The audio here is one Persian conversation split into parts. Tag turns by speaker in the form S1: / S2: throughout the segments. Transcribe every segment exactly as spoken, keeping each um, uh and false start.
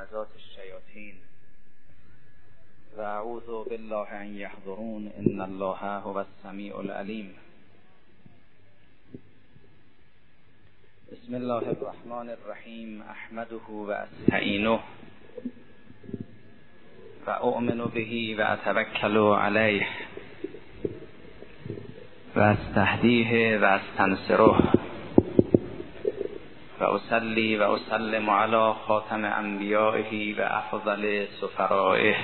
S1: همزات الشیاطین و اعوذ بالله ان یحضرون ان الله هو السمیع العلیم. بسم الله الرحمن الرحیم. احمده و استعینه و اؤمن به و اتوکل علیه و استهدیه و استنصره و اصلی و اسلم علی خاتم انبیائه و افضل سفرائه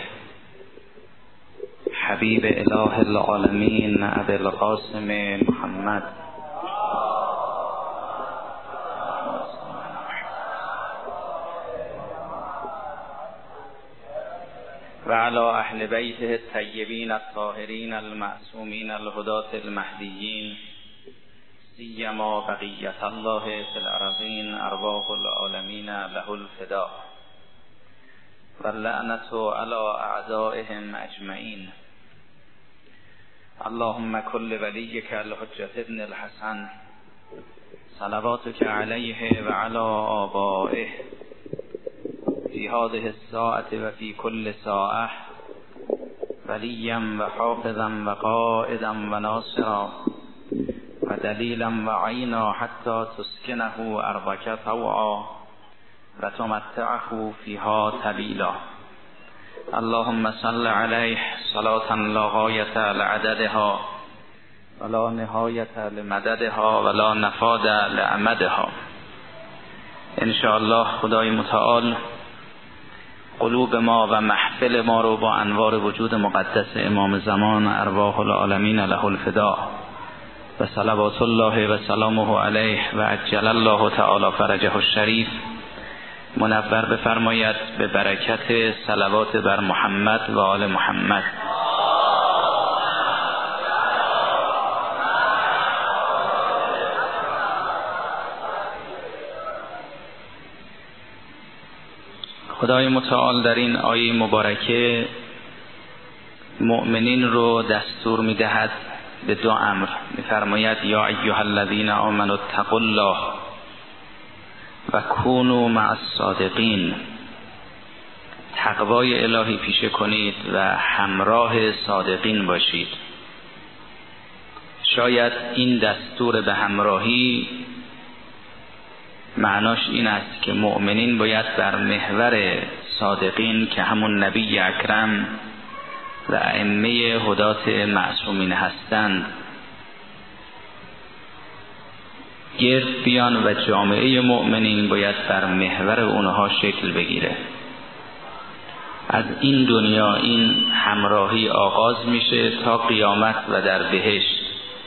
S1: حبیب اله العالمین ابی القاسم محمد و علی اهل بیته الطیبین الطاهرین المعصومین الهداة المهدیین سیما بقیت الله فی الارضین ارواح العالمین له الفدا و اللعنة علی اعدائهم اجمعین. اللهم کل ولیک الحجة ابن الحسن صلواتک علیه و علی آبائه فی هذه الساعة و فی کل ساعة ولیا و حافظا و قائدا و ناصرا و دلیلا و عینا حتی تسکنه ارضک طوعا و تمتعه فیها طویلا. اللهم صل علیه صلاة لا غایة لعددها ولا نهایة لمددها ولا نفاد لامدها. ان شاء الله خدای متعال قلوب ما و محفل ما رو با انوار وجود مقدس امام زمان ارواح العالمین له الفدا و صلوات الله و سلامه علیه و عجل الله تعالی فرجه الشریف منور بفرماید به برکت صلوات بر محمد و آل محمد. خدای متعال در این آیه مبارکه مؤمنین رو دستور می‌دهد به دو امر. می‌فرماید یا ایها الذین آمنوا اتقوا الله و کونوا مع الصادقین. تقوای الهی پیشه کنید و همراه صادقین باشید. شاید این دستور به همراهی معناش این است که مؤمنین باید بر محور صادقین که همون نبی اکرم و ائمه هدات معصومین هستند گرد بیان و جامعه مؤمنین باید بر محور اونها شکل بگیره. از این دنیا این همراهی آغاز میشه تا قیامت و در بهشت.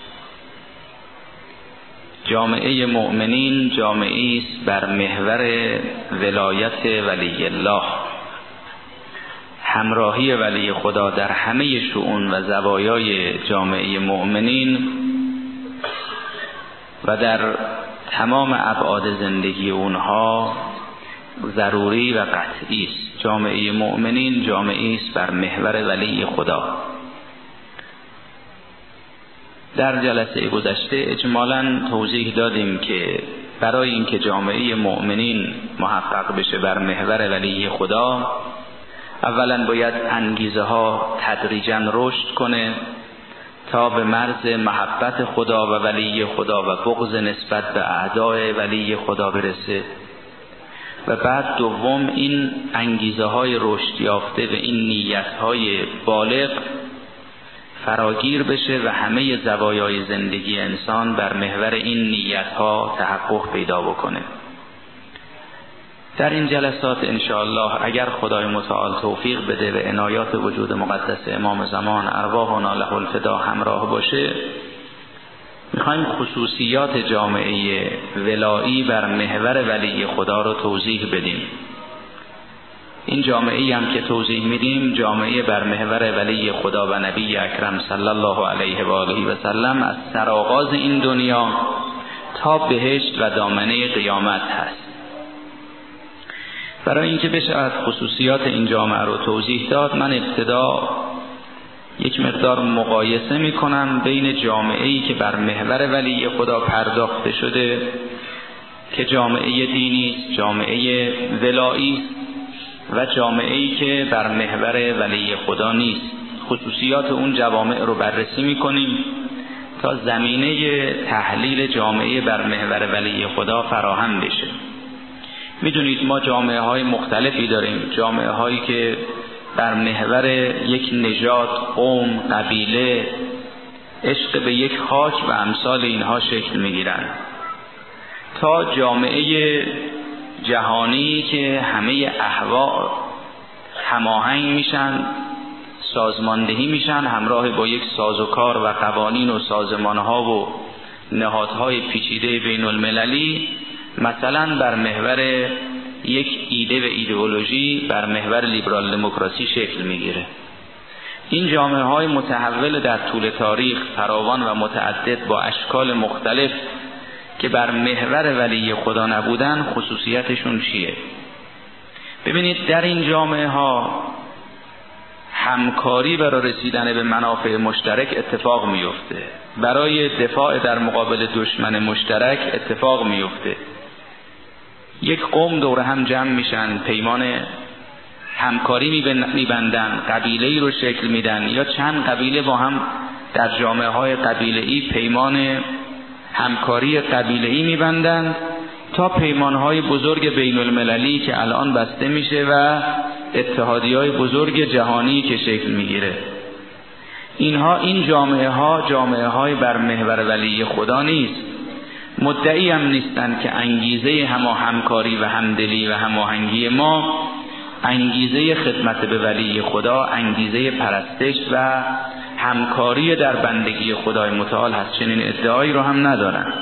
S1: جامعه مؤمنین جامعه است بر محور ولایت ولی الله، همراهی ولی خدا در همه شؤون و زوایای جامعه مؤمنین و در تمام ابعاد زندگی اونها ضروری و قطعی است. جامعه مؤمنین جامعه است بر محور ولی خدا. در جلسه گذشته اجمالاً توضیح دادیم که برای اینکه جامعه مؤمنین محقق بشه بر محور ولی خدا، اولاً باید انگیزه ها تدریجاً رشد کنه تا به مرز محبت خدا و ولی خدا و بغض نسبت به اعدای ولی خدا برسه. و بعد دوم این انگیزه های رشد یافته و این نیت های بالغ فراگیر بشه و همه زوایای زندگی انسان بر محور این نیت ها تحقق پیدا بکنه. در این جلسات انشاءالله اگر خدای متعال توفیق بده و عنایات وجود مقدس امام زمان ارواحنا له الفدا همراه باشه، میخوایم خصوصیات جامعه ولایی بر محور ولی خدا رو توضیح بدیم. این جامعه هم که توضیح میدیم جامعه بر محور ولی خدا و نبی اکرم صلی الله علیه و آله و سلم از سرآغاز این دنیا تا بهشت و دامنه قیامت هست. برای اینکه بشه از خصوصیات این جامعه رو توضیح داد، من ابتدا یک مقدار مقایسه میکنم بین جامعه‌ای که بر محور ولی خدا پرداخته شده که جامعه دینی است، جامعه ولایی است، و جامعه‌ای که بر محور ولی خدا نیست. خصوصیات اون جوامع رو بررسی می‌کنیم تا زمینه تحلیل جامعه بر محور ولی خدا فراهم بشه. میدونید ما جامعه های مختلفی داریم، جامعه هایی که بر محور یک نژاد، قوم، قبیله، عشق به یک خاک و امثال اینها شکل میگیرند، تا جامعه جهانی که همه احوا هماهنگ میشن، سازماندهی میشن همراه با یک سازوکار و قوانین و سازمانها و نهادهای پیچیده بین المللی، مثلا بر محور یک ایده و ایدئولوژی بر محور لیبرال دموکراسی شکل میگیره. این جامعه های متحول در طول تاریخ فراوان و متعدد با اشکال مختلف که بر محور ولی خدا نبودن، خصوصیتشون چیه؟ ببینید در این جامعه ها همکاری برای رسیدن به منافع مشترک اتفاق میفته، برای دفاع در مقابل دشمن مشترک اتفاق میفته. یک قوم دور هم جمع میشن، پیمان همکاری میبندن، قبیله‌ای رو شکل میدن، یا چند قبیله با هم در جامعه های قبیله‌ای پیمان همکاری قبیله‌ای میبندند تا پیمانهای بزرگ بین المللی که الان بسته میشه و اتحادیه‌های بزرگ جهانی که شکل میگیره. اینها این جامعه ها جامعه های بر محور ولی خدا نیست، مدعی هم نیستن که انگیزه همه همکاری و همدلی و هماهنگی ما انگیزه خدمت به ولی خدا، انگیزه پرستش و همکاری در بندگی خدای متعال هست. چنین ادعایی رو هم ندارن.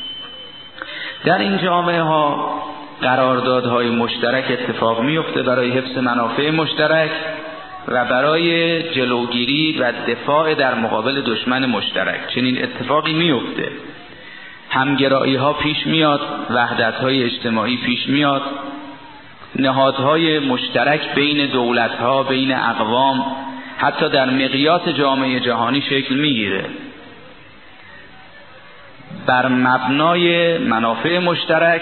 S1: در این جامعه ها قراردادهای مشترک اتفاق میفته برای حفظ منافع مشترک و برای جلوگیری و دفاع در مقابل دشمن مشترک. چنین اتفاقی میفته. همگرایی ها پیش میاد، وحدت های اجتماعی پیش میاد، نهادهای مشترک بین دولت ها، بین اقوام، حتی در مقیاس جامعه جهانی شکل میگیره بر مبنای منافع مشترک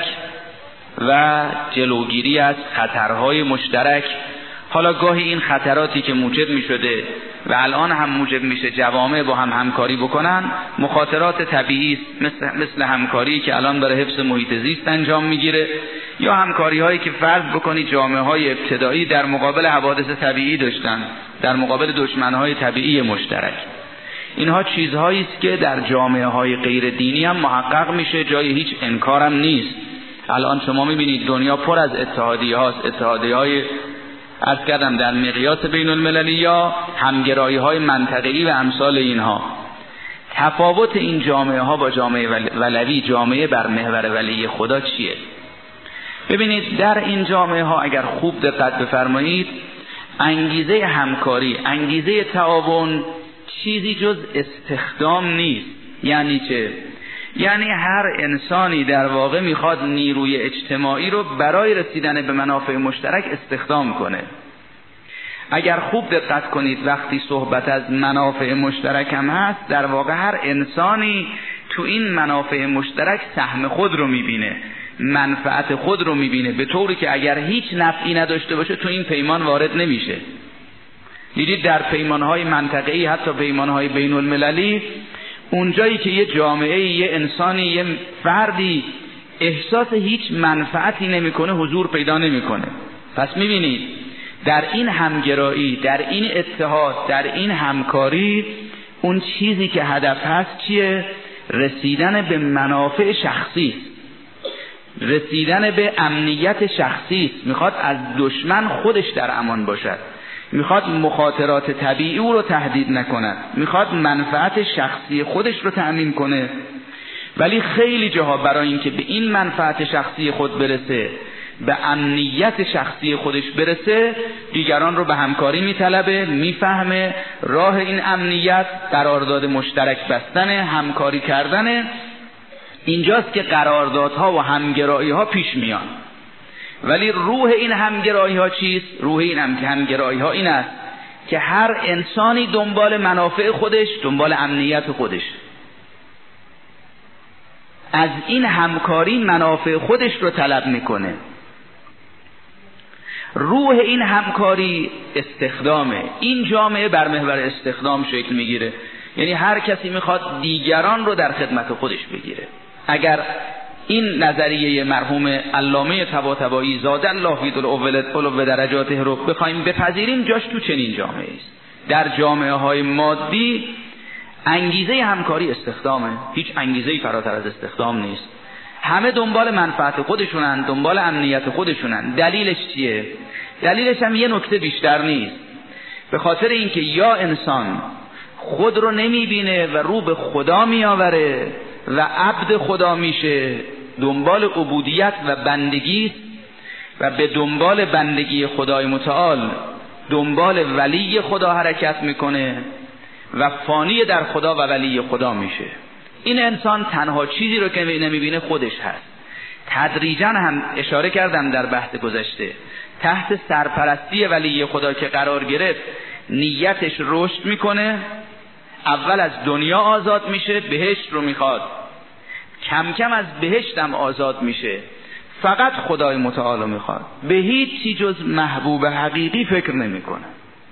S1: و جلوگیری از خطرهای مشترک. حالا گاهی این خطراتی که موجب می شده و الان هم موجب میشه جوامع با هم همکاری بکنن، مخاطرات طبیعی مثل, مثل همکاری که الان برای حفظ محیط زیست انجام میگیره، یا همکاری هایی که فرض بکنید جامعه های ابتدایی در مقابل حوادث طبیعی داشتن، در مقابل دشمن های طبیعی مشترک. اینها چیزهایی است که در جامعه های غیر دینی هم محقق میشه، جای هیچ انکارم نیست. الان شما میبینید دنیا پر از اتحادیه هاست، اتحادیه های عرض کردم در مقیاس بین المللی یا همگرایی های منطقه‌ای و امثال اینها. تفاوت این جامعه ها با جامعه ولوی، جامعه بر محور ولی خدا چیه؟ ببینید در این جامعه ها اگر خوب دقت بفرمایید، انگیزه همکاری، انگیزه تعاون چیزی جز استخدام نیست. یعنی چه؟ یعنی هر انسانی در واقع میخواد نیروی اجتماعی رو برای رسیدن به منافع مشترک استخدام کنه. اگر خوب دقت کنید وقتی صحبت از منافع مشترک هم هست، در واقع هر انسانی تو این منافع مشترک سهم خود رو میبینه، منفعت خود رو میبینه، به طوری که اگر هیچ نفعی نداشته باشه تو این پیمان وارد نمیشه. دیدید در پیمانهای منطقه‌ای، حتی پیمانهای بین المللی، اونجایی که یه جامعه، یه انسانی، یه فردی احساس هیچ منفعتی نمیکنه، حضور پیدا نمیکنه. پس میبینید در این همگرایی، در این اتحاد، در این همکاری، اون چیزی که هدف هست چیه؟ رسیدن به منافع شخصی، رسیدن به امنیت شخصی. میخواد از دشمن خودش در امان باشد، میخواد مخاطرات طبیعی او رو تهدید نکند، میخواد منفعت شخصی خودش رو تأمین کنه. ولی خیلی جاها برای اینکه به این منفعت شخصی خود برسه، به امنیت شخصی خودش برسه، دیگران رو به همکاری میطلبه، میفهمه راه این امنیت قرارداد مشترک بستن، همکاری کردن. اینجاست که قراردادها و همگرایی ها پیش میان. ولی روح این همگرایی ها چیست؟ روح این همگرایی ها این است که هر انسانی دنبال منافع خودش، دنبال امنیت خودش، از این همکاری منافع خودش رو طلب میکنه.
S2: روح این همکاری استخدامه. این جامعه بر محور استخدام شکل میگیره، یعنی هر کسی میخواد دیگران رو در خدمت خودش بگیره. اگر این نظریه مرحوم علامه طباطبایی زاد الله فی علو درجاته رو بخوایم بپذیریم، جاش تو چنین جامعه است. در جامعه های مادی انگیزه همکاری استخدامه، هیچ انگیزه‌ای فراتر از استخدام نیست. همه دنبال منفعت خودشونن، دنبال امنیت خودشونن. دلیلش چیه؟ دلیلش هم یه نکته بیشتر نیست، به خاطر اینکه یا انسان خود رو نمیبینه و رو به خدا میآوره و عبد خدا میشه، دنبال عبودیت و بندگی و به دنبال بندگی خدای متعال دنبال ولی خدا حرکت میکنه و فانی در خدا و ولی خدا میشه. این انسان تنها چیزی رو که نمیبینه خودش هست. تدریجا هم اشاره کردم در بحث گذشته، تحت سرپرستی ولی خدا که قرار گرفت نیتش رشد میکنه، اول از دنیا آزاد میشه، بهشت رو میخواد، کم کم از بهشتم آزاد میشه، فقط خدای متعال میخواد، به هیچ چیز جز محبوب حقیقی فکر نمیکنه.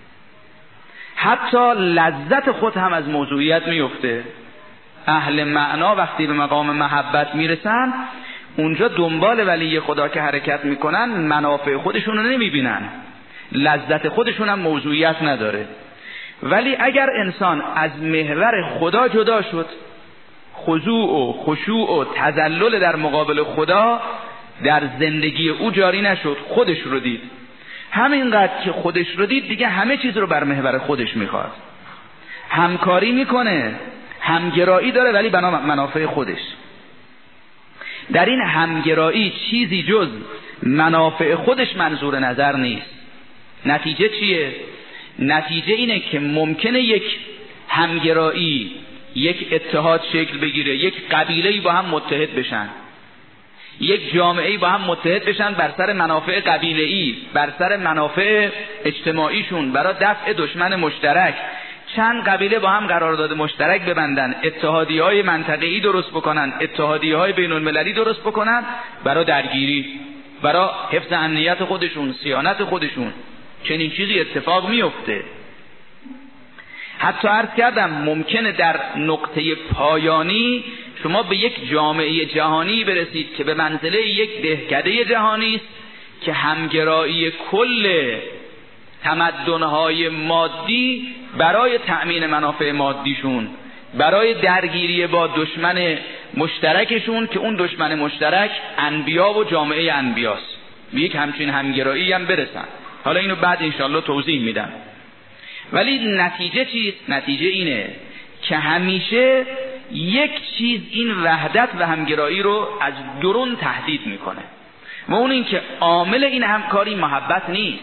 S2: حتی لذت خود هم از موضوعیت میفته. اهل معنا وقتی به مقام محبت میرسن، اونجا دنبال ولی خدا که حرکت میکنن منافع خودشون رو نمیبینن، لذت خودشون هم موضوعیت نداره. ولی اگر انسان از محور خدا جدا شد، خضوع و خشوع و تذلل در مقابل خدا در زندگی او جاری نشد، خودش رو دید، همینقدر که خودش رو دید دیگه همه چیز رو بر محور خودش میخواد. همکاری میکنه، همگرایی داره، ولی بنا منافع خودش. در این همگرایی چیزی جز منافع خودش منظور نظر نیست. نتیجه چیه؟ نتیجه اینه که ممکنه یک همگرایی، یک اتحاد شکل بگیره، یک قبیله‌ای با هم متحد بشن، یک جامعه‌ای با هم متحد بشن بر سر منافع قبیله‌ای، بر سر منافع اجتماعیشون، برای دفع دشمن مشترک. چند قبیله با هم قرارداد مشترک ببندن، اتحادیه‌های منطقه‌ای درست بکنن، اتحادیه‌های بین‌المللی درست بکنن برای درگیری، برای حفظ امنیت خودشون، صیانت خودشون. چنین چیزی اتفاق میفته. حتی عرض کردم ممکنه در نقطه پایانی شما به یک جامعه جهانی برسید که به منزله یک دهکده جهانی است که همگرایی کل تمدن‌های مادی برای تأمین منافع مادیشون، برای درگیری با دشمن مشترکشون که اون دشمن مشترک انبیا و جامعه انبیاست، به یک همچین همگرایی هم برسن. حالا اینو بعد انشالله توضیح میدم. ولی نتیجه چیست؟ نتیجه اینه که همیشه یک چیز این وحدت و همگرایی رو از درون تهدید میکنه و اون این که عامل این همکاری محبت نیست.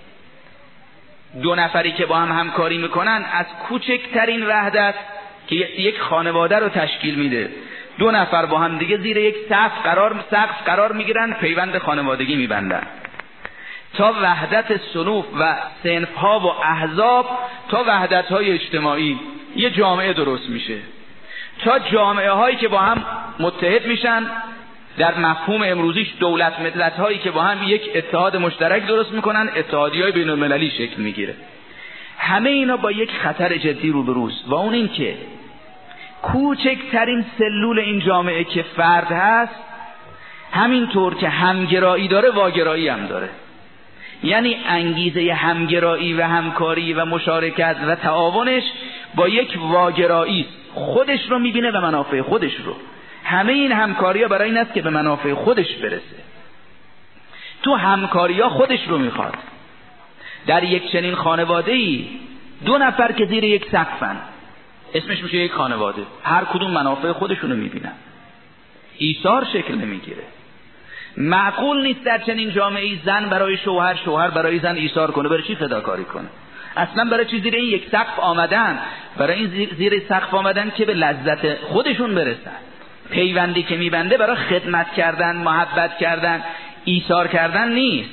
S2: دو نفری که با هم همکاری میکنن از کوچکترین وحدت که یک خانواده رو تشکیل میده، دو نفر با هم دیگه زیر یک سقف قرار سقف قرار میگیرن، پیوند خانوادگی میبندن، تا وحدت صنوف و صنف‌ها و احزاب، تا وحدت‌های اجتماعی، یه جامعه درست میشه، تا جامعه هایی که با هم متحد میشن، در مفهوم امروزیش دولت ملت هایی که با هم یک اتحاد مشترک درست میکنن، اتحادیه‌های بین‌المللی شکل میگیره. همه اینا با یک خطر جدی روبروست و اون این که کوچکترین سلول این جامعه که فرد هست، همینطور که همگرایی داره واگرایی هم داره. یعنی انگیزه همگرایی و همکاری و مشارکت و تعاونش با یک واگرایی، خودش رو میبینه و منافع خودش رو. همه این همکاری ها برای این است که به منافع خودش برسه. تو همکاری ها خودش رو میخواد. در یک چنین خانواده‌ای دو نفر که زیر یک سقفن، اسمش میشه یک خانواده، هر کدوم منافع خودشونو میبینن، ایثار شکل نمیگیره. معقول نیست در چنین جامعه‌ای زن برای شوهر، شوهر برای زن ایثار کنه. برای چی فداکاری کنه؟ اصلا برای چی زیر این یک سقف آمدن؟ برای این زیر, زیر سقف آمدن که به لذت خودشون برسن. پیوندی که میبنده برای خدمت کردن، محبت کردن، ایثار کردن نیست.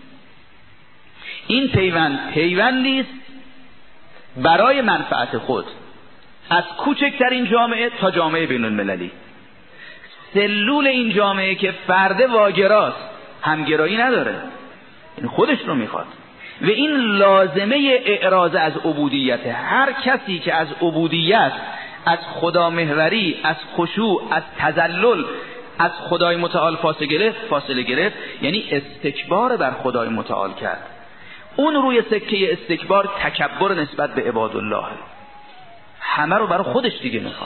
S2: این پیوند پیوندی است برای منفعت خود، از کوچکترین جامعه تا جامعه بین‌المللی. سلول این جامعه که فرد واگراست، همگرایی نداره. این خودش رو میخواد و این لازمه اعراض از عبودیت. هر کسی که از عبودیت، از خدا محوری، از خشوع، از تذلل از خدای متعال فاصله گرفت فاصله گرفت یعنی استکبار بر خدای متعال کرد. اون روی سکه استکبار تکبر نسبت به عباد الله، همه رو برای خودش دیگه میخواد.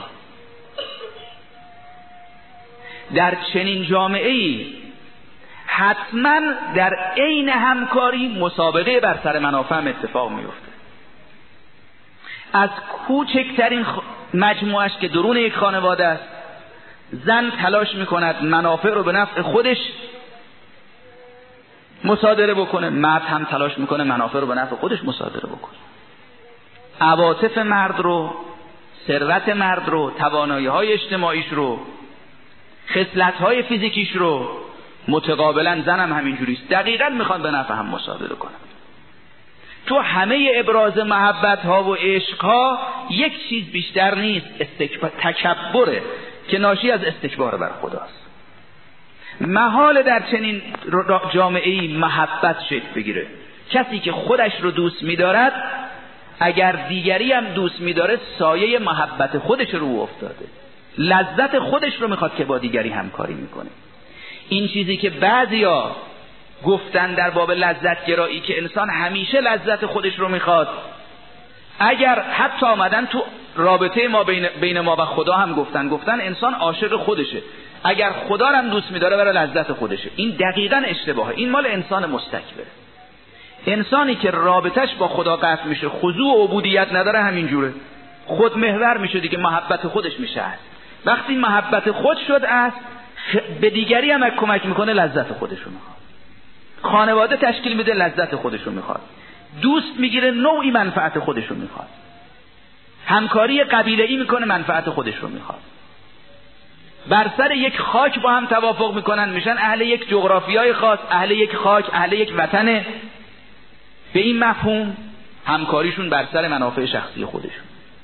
S2: در چنین جامعه‌ای حتما در عین همکاری مسابقه بر سر منافع اتفاق میفته. از کوچکترین مجموعش که درون یک خانواده است، زن تلاش میکند منافع رو به نفع خودش مصادره بکنه، مرد هم تلاش میکنه منافع رو به نفع خودش مصادره بکنه. عواطف مرد رو، ثروت مرد رو، توانایی‌های اجتماعیش رو، خصلت‌های فیزیکیش رو متقابلا زن هم همینجوریست، دقیقاً میخوان به نفع هم مصادره کنن. تو همه ابراز محبت ها و عشق ها یک چیز بیشتر نیست، استکبار، تکبره که ناشی از استکبار بر خداست. محال در چنین جامعه‌ای محبت شکل بگیره. کسی که خودش رو دوست می‌دارد اگر دیگری هم دوست می‌داره سایه محبت خودش رو افتاده، لذت خودش رو می‌خواد که با دیگری همکاری می‌کنه. این چیزی که بعضیا گفتن در باب لذت گرایی که انسان همیشه لذت خودش رو می‌خواد، اگر حتی آمدن تو رابطه ما بین, بین ما و خدا هم گفتن گفتن انسان عاشق خودشه، اگر خدا رو هم دوست می‌داره برای لذت خودشه. این دقیقاً اشتباهه. این مال انسان مستکبره. انسانی که رابطش با خدا قطع میشه، خضوع و عبودیت نداره، همین جوره خود محور میشه دیگه، محبت خودش میشه است. وقتی محبت خود شد است، به دیگری هم کمک میکنه، لذت خودش رو میخواد. خانواده تشکیل میده، لذت خودش رو میخواد. دوست میگیره، نوعی منفعت خودش رو میخواد. همکاری قبیله‌ای میکنه، منفعت خودش رو میخواد. بر سر یک خاک با هم توافق میکنن، میشن اهل یک جغرافیای خاص، اهل یک خاک، اهل یک وطنه. به این مفهوم همکاریشون بر سر منافع شخصی خودشون.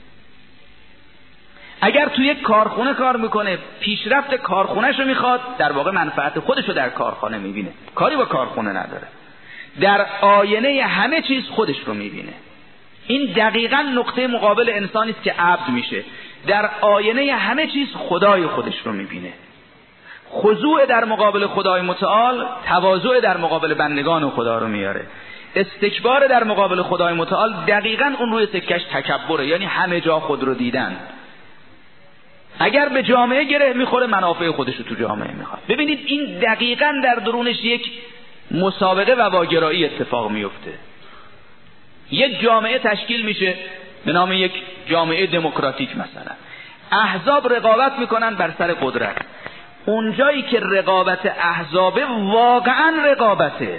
S2: اگر توی یک کارخونه کار میکنه، پیشرفت کارخونهش رو میخواد، در واقع منفعت خودش رو در کارخانه میبینه، کاری با کارخونه نداره. در آینه همه چیز خودش رو میبینه. این دقیقاً نقطه مقابل انسانی است که عبد میشه، در آینه همه چیز خدای خودش رو میبینه. خضوع در مقابل خدای متعال، تواضع در مقابل بندگان خدا رو میاره. استکبار در مقابل خدای متعال دقیقاً اون روی سکش تکبره، یعنی همه جا خود رو دیدن. اگر به جامعه گره میخوره، منافع خودش رو تو جامعه میخواد. ببینید این دقیقاً در درونش یک مسابقه و واگرایی اتفاق میفته. یک جامعه تشکیل میشه به نام یک جامعه دموکراتیک مثلا، احزاب رقابت میکنن بر سر قدرت. اونجایی که رقابت احزابه واقعاً رقابته،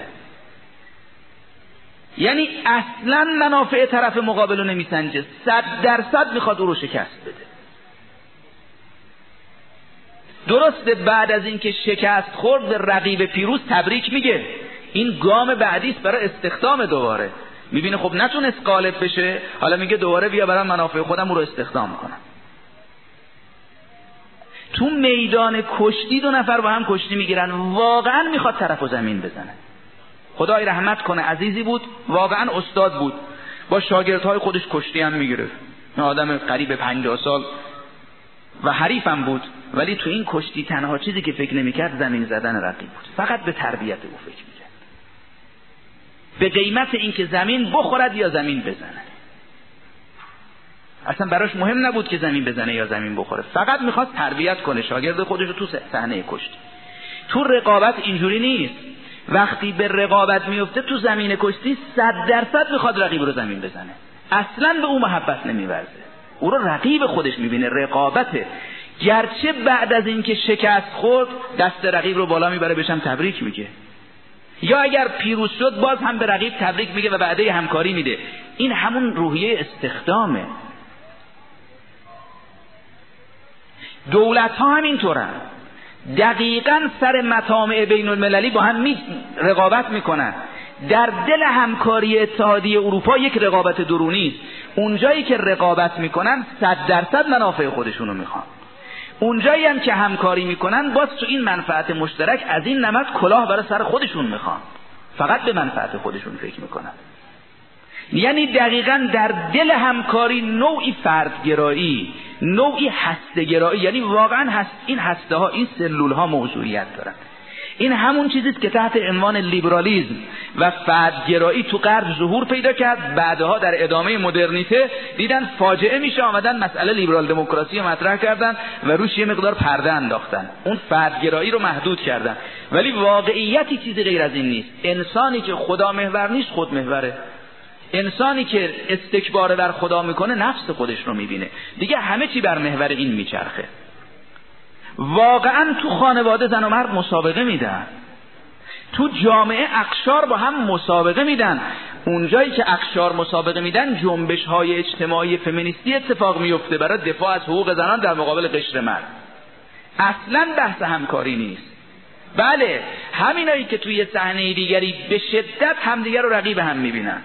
S2: یعنی اصلا منافع طرف مقابل رو نمیسنجه، صد درصد میخواد او رو شکست بده. درسته بعد از اینکه شکست خورد به رقیب پیروز تبریک میگه، این گام بعدی است برای استخدام دوباره. میبینه خب نتونست غالب بشه، حالا میگه دوباره بیا برای منافع خودم او رو استخدام کنم. تو میدان کشتی دو نفر با هم کشتی میگیرن، واقعا میخواد طرفو زمین بزنه. خدای رحمت کنه، عزیزی بود، واقعا استاد بود، با شاگردهای خودش کشتی هم میگیره. این آدم قریب پنجاه سال و حریفم بود، ولی تو این کشتی تنها چیزی که فکر نمیکرد زمین زدن رقیب بود. فقط به تربیت او فکر میکرد، به قیمت اینکه زمین بخورد یا زمین بزنه. اصلا براش مهم نبود که زمین بزنه یا زمین بخوره، فقط میخواست تربیت کنه شاگرد خودش رو تو صحنه کشتی. تو رقابت اینجوری نیست. وقتی به رقابت میفته تو زمین کشتی صد درصد میخواد رقیب رو زمین بزنه، اصلا به او محبت نمیورزه، او رو رقیب خودش میبینه. رقابته، گرچه بعد از اینکه شکست خورد دست رقیب رو بالا میبره، بهشم تبریک میگه، یا اگر پیروز شد باز هم به رقیب تبریک میگه و بعده همکاری میده. این همون روحیه استخدامه. دولت ها هم اینطورن، دقیقاً سر مطامع بین المللی با هم می رقابت میکنن. در دل همکاری اتحادیه اروپا یک رقابت درونی است. اونجایی که رقابت میکنن صد درصد منافع خودشونو میخوان. اونجایی هم که همکاری میکنن باز تو این منفعت مشترک از این نمط کلاه برای سر خودشون میخوان. فقط به منفعت خودشون فکر میکنن. یعنی دقیقاً در دل همکاری نوعی فردگرایی، نوعی هسته‌گرایی، یعنی واقعاً هست این هسته ها، این سلول ها موضوعیت دارن. این همون چیزیست که تحت عنوان لیبرالیسم و فردگرایی تو غرب ظهور پیدا کرد. بعدها در ادامه مدرنیته دیدن فاجعه میشه، آمدن مسئله لیبرال دموکراسی رو مطرح کردن و روش یه مقدار پرده انداختن، اون فردگرایی رو محدود کردن. ولی واقعیتی چیزی غیر از این نیست. انسانی که خدا محور نیست خود محوره. انسانی که استکبار بر خدا میکنه نفس خودش رو میبینه. دیگه همه چی بر محور این میچرخه. واقعا تو خانواده زن و مرد مسابقه میدن، تو جامعه اقشار با هم مسابقه میدن. اونجایی که اقشار مسابقه میدن جنبش های اجتماعی فمینیستی اتفاق میفته برای دفاع از حقوق زنان در مقابل قشر مرد. اصلا بحث همکاری نیست. بله، همینایی که توی صحنه دیگری به شدت همدیگر رو رقیب هم میبینن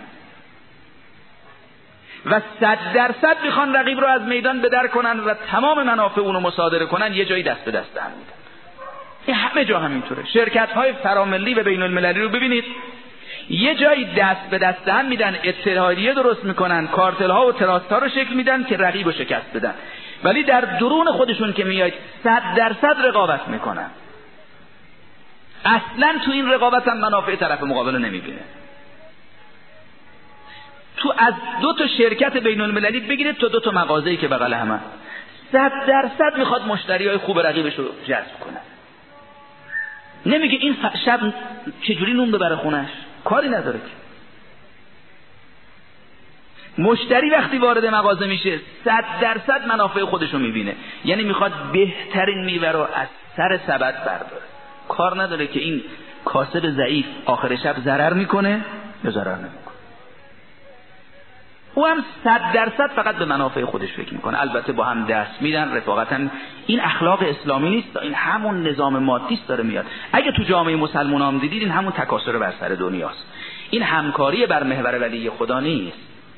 S2: و صد درصد میخوان رقیب رو از میدان بدر کنن و تمام منافع اونو مصادره کنن، یه جایی دست به دست هم میدن. این همه جا همینطوره. شرکت های فراملی و بین المللی رو ببینید، یه جایی دست به دست هم میدن، اتحادیه درست میکنن، کارتل ها و تراست ها رو شکل میدن که رقیب رو شکست بدن، ولی در درون خودشون که میاد صد درصد رقابت میکنن. اصلا تو این رقابت هم منافع طرف مقابل رو نمیبینه. تو از دو تا شرکت بین المللی بگیرید تا دو تا مغازه‌ای که بغل همه، صد درصد میخواد مشتریای خوب رقیبش رو جذب کنه. نمیگه این شب چجوری نون ببره خونش، کاری نداره که. مشتری وقتی وارد مغازه میشه صد درصد منافع خودش رو میبینه، یعنی میخواد بهترین میوه رو از سر سبد برداره. کار نداره که این کاسب ضعیف آخر شب ضرر میکنه یا ضرر نمیکنه. او هم صد درصد فقط به منافع خودش فکر میکنه. البته با هم دست میدن، رفاقتا. این اخلاق اسلامی نیست، این همون نظام مادی است داره میاد. اگه تو جامعه مسلمان هم دیدید این همون تکاثر بر سر دنیاست. این همکاری بر محور ولی خدا نیست.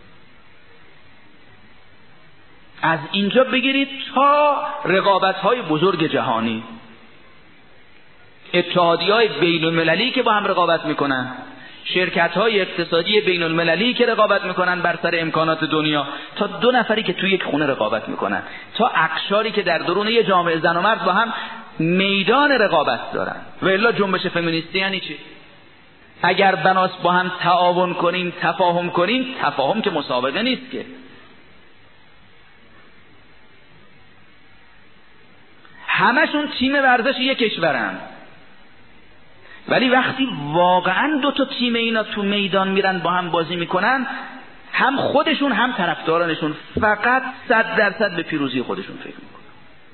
S2: از اینجا بگیرید تا رقابت‌های بزرگ جهانی، اتحادیه‌های بین المللی که با هم رقابت میکنن، شرکت‌های اقتصادی بین المللی که رقابت میکنن بر سر امکانات دنیا، تا دو نفری که توی یک خونه رقابت میکنن، تا اقشاری که در درون یک جامعه زن و مرد با هم میدان رقابت دارن. و الا جنبش فمینیستی یعنی چی؟ اگر بناس با هم تعاون کنیم، تفاهم کنیم، تفاهم که مسابقه نیست که. همشون تیم ورزش یک کشورن، ولی وقتی واقعا دو تا تیم اینا تو میدان میرن با هم بازی میکنن، هم خودشون هم طرفدارانشون فقط صد درصد به پیروزی خودشون فکر میکنن.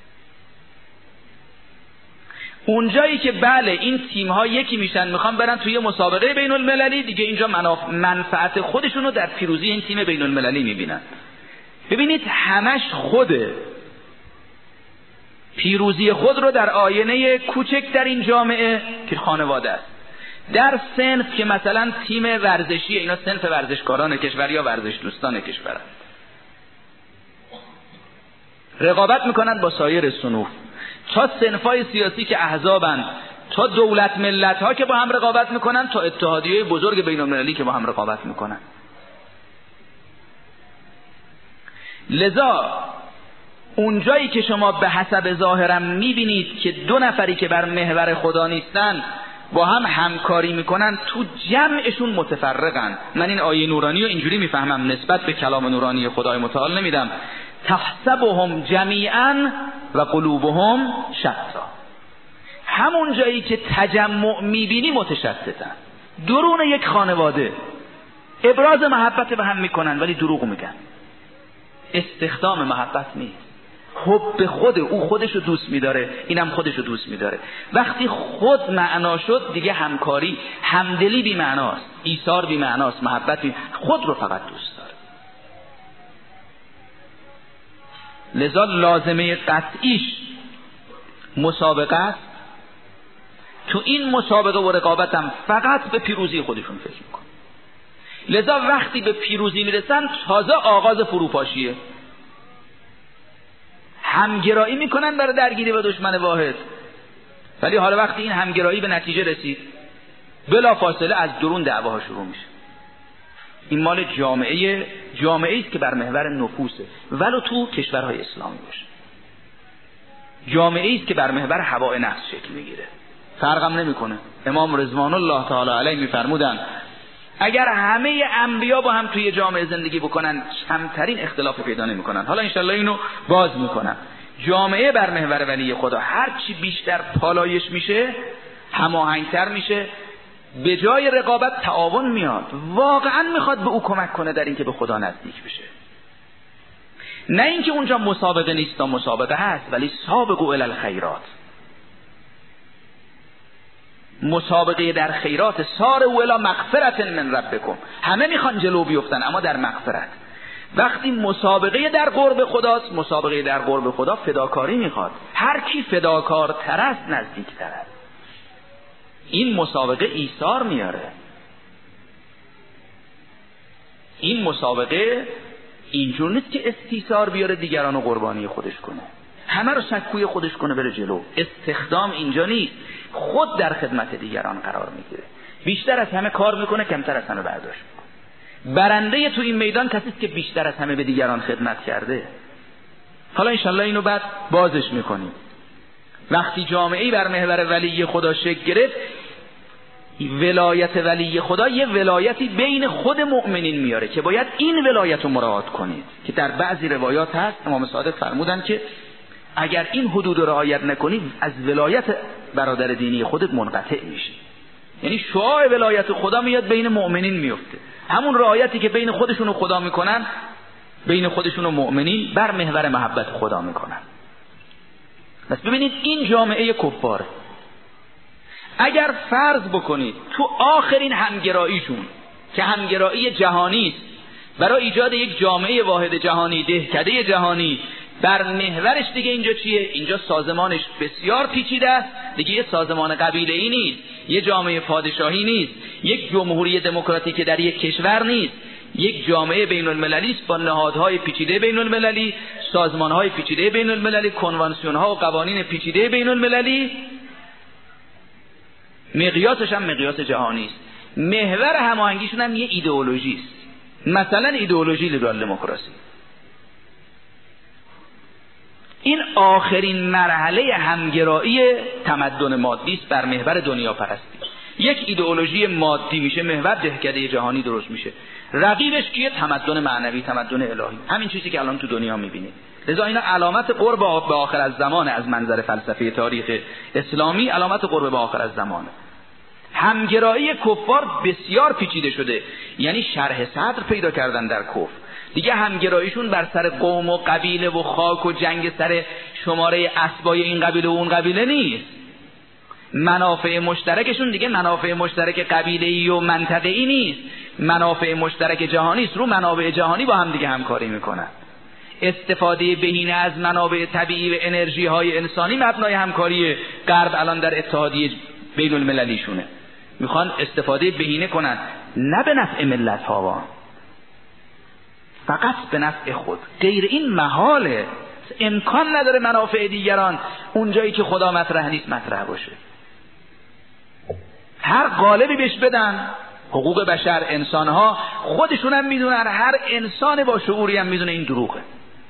S2: اونجایی که بله این تیم ها یکی میشن، میخوان برن توی مسابقه بین المللی، دیگه اینجا مناف... منفعت خودشون رو در پیروزی این تیم بین المللی میبینن. ببینید همش خوده. پیروزی خود رو در آینه کوچک در این جامعه که خانواده است، در صنف که مثلا تیم ورزشی، اینا صنف ورزشکاران کشور یا ورزش دوستان کشور است، رقابت میکنن با سایر صنوف، تا صنفای سیاسی که احزابند، تا دولت ملت ها که با هم رقابت میکنن، تا اتحادیه بزرگ بین المللی که با هم رقابت میکنن. لذا اونجایی که شما به حسب ظاهرم میبینید که دو نفری که بر محور خدا نیستن با هم همکاری میکنن، تو جمعشون متفرقن. من این آیه نورانی رو اینجوری میفهمم، نسبت به کلام نورانی خدای متعال نمیدم. تحسبهم جمیعا و قلوبهم شتا. همون جایی که تجمع میبینی متشتتن. درون یک خانواده ابراز محبت به هم میکنن ولی دروغ میگن. استخدام محبت نیست. حب خود، او خودشو دوست میداره، اینم خودشو دوست میداره. وقتی خود معنا شد دیگه همکاری، همدلی بی معناست، ایثار بی معناست، محبت بی... خود رو فقط دوست داره. لذا لازمه قطعیش مسابقه است. تو این مسابقه و رقابت هم فقط به پیروزی خودشون فکر میکن. لذا وقتی به پیروزی میرسن تازه آغاز فروپاشیه. همگرایی میکنن برای درگیری با دشمن واحد، ولی حالا وقتی این همگرایی به نتیجه رسید، بلا فاصله از درون دعواها شروع میشه. این مال جامعه جامعه است که بر محور نفوسه، ولو تو کشورهای اسلامی باشه. جامعه است که بر محور هوای نفس شکل میگیره. فرقم نمیکنه. امام رضوان الله تعالی علیه میفرمودن اگر همه انبیا با هم توی جامعه زندگی بکنن کمترین اختلاف پیدا نمیکنن. حالا انشالله اینو باز میکنم. جامعه بر محور ولی خدا هر چی بیشتر پالایش میشه، هماهنگتر میشه، به جای رقابت تعاون میاد. واقعا میخواد به او کمک کنه در اینکه به خدا نزدیک بشه. نه اینکه اونجا مسابقه نیست، مسابقه هست، ولی سابقوا الی الخیرات، مسابقه در خیرات. سارعوا الی مغفرة من ربکم، همه میخوان جلو بیفتن اما در مغفرت. وقتی مسابقه در قرب خداست، مسابقه در قرب خدا فداکاری میخواد. هر کی فداکارتر است نزدیکتر است. این مسابقه ایثار میاره. این مسابقه اینجور نیست که استیثار بیاره دیگران رو قربانی خودش کنه، همه رو سکوی خودش کنه بره جلو. استخدام اینجا نیست، خود در خدمت دیگران قرار میگیره. بیشتر از همه کار میکنه، کمتر از همه برداشت میکنه. برنده تو این میدان کسی است که بیشتر از همه به دیگران خدمت کرده. حالا انشالله اینو بعد بازش میکنیم. وقتی جامعه‌ای بر محور ولی خدا شکل گرفت، ولایت ولی خدا یه ولایتی بین خود مؤمنین میاره که باید این ولایت رو مراعات کنید، که در بعضی روایات هست امام صادق فرمودن که اگر این حدود رو رعایت نکنی از ولایت برادر دینی خودت منقطع میشی. یعنی شعاع ولایت خدا میاد بین مؤمنین میفته، همون رعایتی که بین خودشون و خدا میکنن بین خودشون و مؤمنین بر محور محبت خدا میکنن. بس ببینید این جامعه کفاره. اگر فرض بکنید تو آخرین همگراییشون که همگرایی جهانی است، برای ایجاد یک جامعه واحد جهانی، دهکده جهانی، بر محورش دیگه اینجا چیه؟ اینجا سازمانش بسیار پیچیده است. دیگه یه سازمان قبیله‌ای نیست، یه جامعه پادشاهی نیست، یک جمهوری دموکراتیک در یک کشور نیست، یک جامعه بین المللی است با نهادهای پیچیده بین المللی، سازمانهای پیچیده بین المللی، کنوانسیون‌ها و قوانین پیچیده بین المللی. مقیاسش هم مقیاس جهانی است. محور هماهنگیشون هم یه ایدئولوژی است، مثلا ایدئولوژی لیبرال دموکراسی. این آخرین مرحله همگرایی تمدن مادی است بر محور دنیا پرستی. یک ایدئولوژی مادی میشه محور دهکده جهانی درست میشه. رقیبش کیه؟ تمدن معنوی، تمدن الهی. همین چیزی که الان تو دنیا میبینید. لذا اینا علامت قرب به آخر از زمان، از منظر فلسفه تاریخ اسلامی علامت قرب به آخر از زمان. همگرایی کفار بسیار پیچیده شده، یعنی شرح صدر پیدا کردن در کفر. دیگه همگراییشون بر سر قوم و قبیله و خاک و جنگ سر شماره اسبای این قبیله و اون قبیله نیست. منافع مشترکشون دیگه منافع مشترک قبیله‌ای و منطقه‌ای نیست، منافع مشترک جهانی است. رو منابع جهانی با هم دیگه همکاری میکنن. استفاده بهینه از منابع طبیعی و انرژی های انسانی مبنای همکاری غرب الان در اتحادیه بین المللیشونه. میخوان استفاده بهینه کنن، نه به نفع ملت ها، فقط به نفع خود. غیر این محاله، امکان نداره منافع دیگران اونجایی که خدا مطرح نیست مطرح باشه. هر قالبی بهش بدن. حقوق بشر، انسانها خودشون هم میدونن، هر انسان با شعوری هم میدونه این دروغه.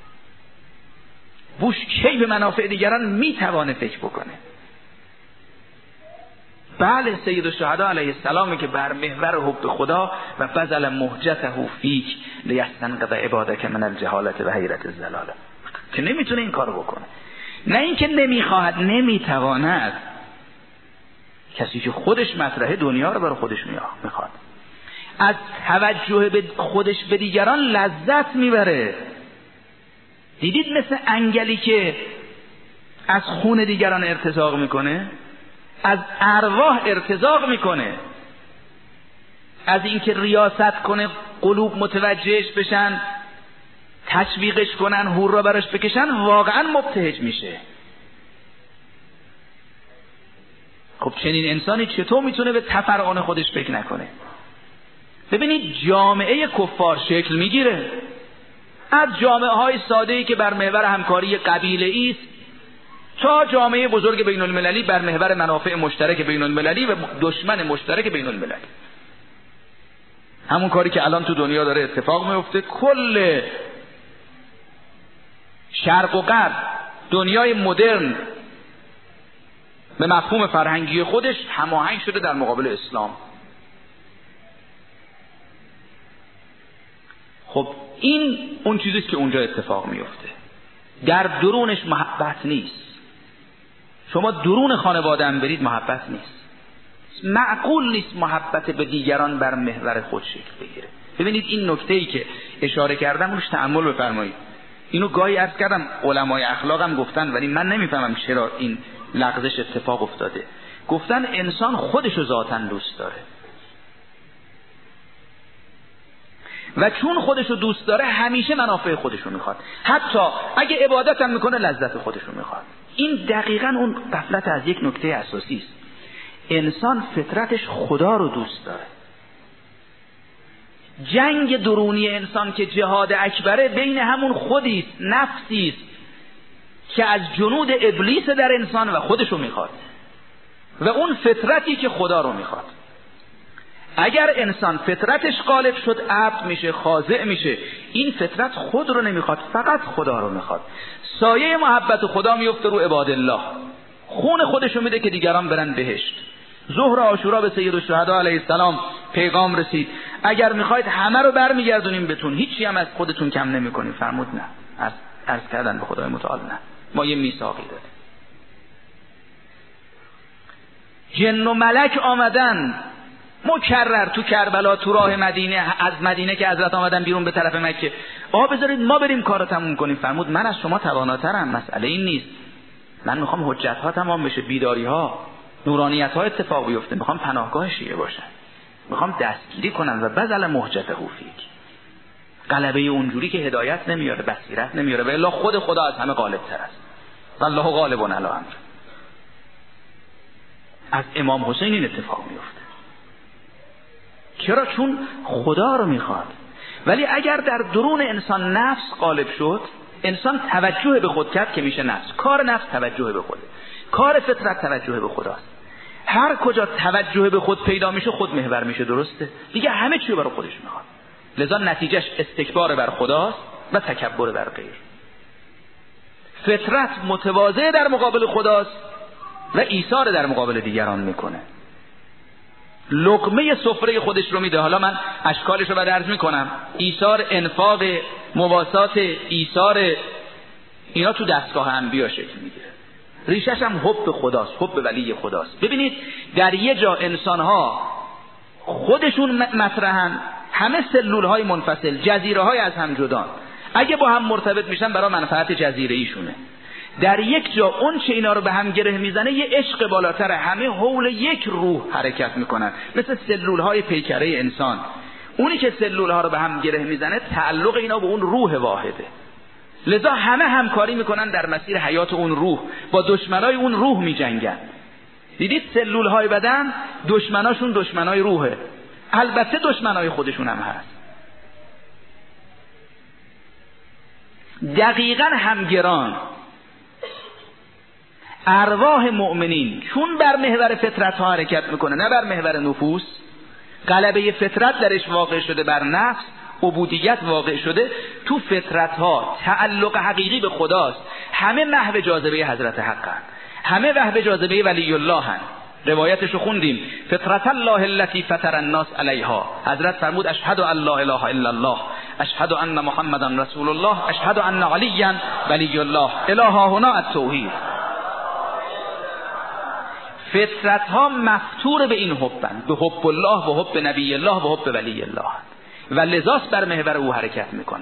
S2: بوش کی به منافع دیگران میتوانه فکر بکنه؟ بله، سید الشهدا علیه السلامی که بر محور حب خدا و بذل مهجته فیک لیستنقذ عبادک من الجهالت و حیرت الضلاله، که نمیتونه این کارو بکنه. نه اینکه نمیخواهد، نمیتواند. کسی که خودش مطرحه دنیا رو برای خودش میخواد، از توجه به خودش به دیگران لذت میبره. دیدید مثل انگلی که از خون دیگران ارتزاق میکنه، از ارواح ارتزاق میکنه، از اینکه ریاست کنه قلوب متوجهش بشن، تشویقش کنن، هورا براش بکشن، واقعا مبتهج میشه. خب چنین انسانی چطور میتونه به تفرعان خودش فکر نکنه؟ ببینید جامعه کفار شکل میگیره از جامعه های ساده‌ای که بر محور همکاری قبیله‌ای است، تا جامعه بزرگ بین المللی بر محور منافع مشترک بین المللی و دشمن مشترک بین المللی. همون کاری که الان تو دنیا داره اتفاق میفته. کل شرق و غرب، دنیای مدرن به مفهوم فرهنگی خودش هماهنگ شده در مقابل اسلام. خب این اون چیزیست که اونجا اتفاق میفته. در درونش محبت نیست. شما درون خانواده هم برید محبت نیست. معقول نیست محبت به دیگران بر محور خود شکل بگیره. ببینید این نکته‌ای که اشاره کردم روش تأمل بفرمایید. اینو گاهی عرض کردم علمای اخلاق هم گفتن، ولی من نمیفهمم چرا این لغزش اتفاق افتاده. گفتن انسان خودشو ذاتاً دوست داره و چون خودشو دوست داره همیشه منافع خودشو میخواد، حتی اگه عبادت هم میکنه لذت خودشو میخواد. این دقیقاً اون غفلت از یک نکته اساسی است. انسان فطرتش خدا رو دوست داره. جنگ درونی انسان که جهاد اکبره بین همون خودی است، نفسی است که از جنود ابلیس در انسان و خودشو میخواد و اون فطرتی که خدا رو میخواد. اگر انسان فطرتش غالب شد عبد میشه، خاضع میشه. این فطرت خود رو نمیخواد، فقط خدا رو میخواد. سایه محبت خدا میفته رو عباد الله، خون خودشو میده که دیگران برن بهشت. ظهر عاشورا به سید الشهدا علیه السلام پیغام رسید اگر میخواید همه رو برمیگردونیم بهتون، هیچی هم از خودتون کم نمیکنیم. فرمود نه. از عرض کردن به خدای متعال نه، ما یه میثاقی داریم. جن و ملک آمدن مکرر تو کربلا، تو راه مدینه، از مدینه که حضرت آمدن بیرون به طرف مکه، آقا بذارید ما بریم کارو تموم کنیم. فرمود من از شما تواناترم، مسئله این نیست. من میخوام حجت ها تمام بشه، بیداری ها، نورانیت ها اتفاق بیفته. میخوام پناهگاه شیعه باشن، میخوام دستگیری کنن و بذل محجت حوفیک. غلبه اونجوری که هدایت نمیاره، بصیرت نمیاره، و الا خود خدا از همه غالب تر است. والله غالب علی امر. از امام حسین این اتفاق میفته. چرا؟ چون خدا رو میخواد. ولی اگر در درون انسان نفس غالب شد، انسان توجه به خود کرد که میشه نفس. کار نفس توجه به خوده، کار فطرت توجه به خداست. هر کجا توجه به خود پیدا میشه خود محور میشه. درسته؟ دیگه همه چی برای خودش میخواد. لذا نتیجهش استکبار بر خداست و تکبر بر غیر. فطرت متواضع در مقابل خداست و ایثار در مقابل دیگران میکنه. لقمه سفره خودش رو میده. حالا من اشکالش رو بعد عرض میکنم. ایثار، انفاق، مواسات، ایثار، اینا تو دستگاه انبیا شکل میگیره. ریشش هم حب خداست، حب ولی خداست. ببینید در یه جا انسانها خودشون مطرحن، همه سلول های منفصل، جزیره های از هم جدان، اگه با هم مرتبط میشن برای منفعت جزیره ایشونه. در یک جا اون چه اینا رو به هم گره میزنه یه عشق بالاتره، همه حول یک روح حرکت میکنن، مثل سلول های پیکره انسان. اونی که سلول ها رو به هم گره میزنه تعلق اینا به اون روح واحده. لذا همه همکاری میکنن در مسیر حیات اون روح، با دشمنای اون روح میجنگن. دیدید سلول های بدن دشمناشون دشمنای روحه، البته دشمنای خودشون هم هست. دقیقاً همگران. ارواح مؤمنین چون بر محور فطرت ها حرکت میکنه، نه بر محور نفوس، غلبه فطرت درش واقع شده بر نفس، عبودیت واقع شده تو فطرت ها، تعلق حقیقی به خداست. همه محو جاذبه حضرت حقن، همه محو جاذبه ولی الله هن. روایتشو خوندیم، فطرت الله التي فطر الناس علیها. حضرت فرمود اشهد ان لا اله الا الله، اشهد ان محمدا رسول الله، اشهد ان علیا ولی الله. اله هنا التوحید. فطرت ها مفتور به این حبن، به حب الله و حب نبی الله و حب ولی الله، و لذاست بر محور او حرکت میکنن.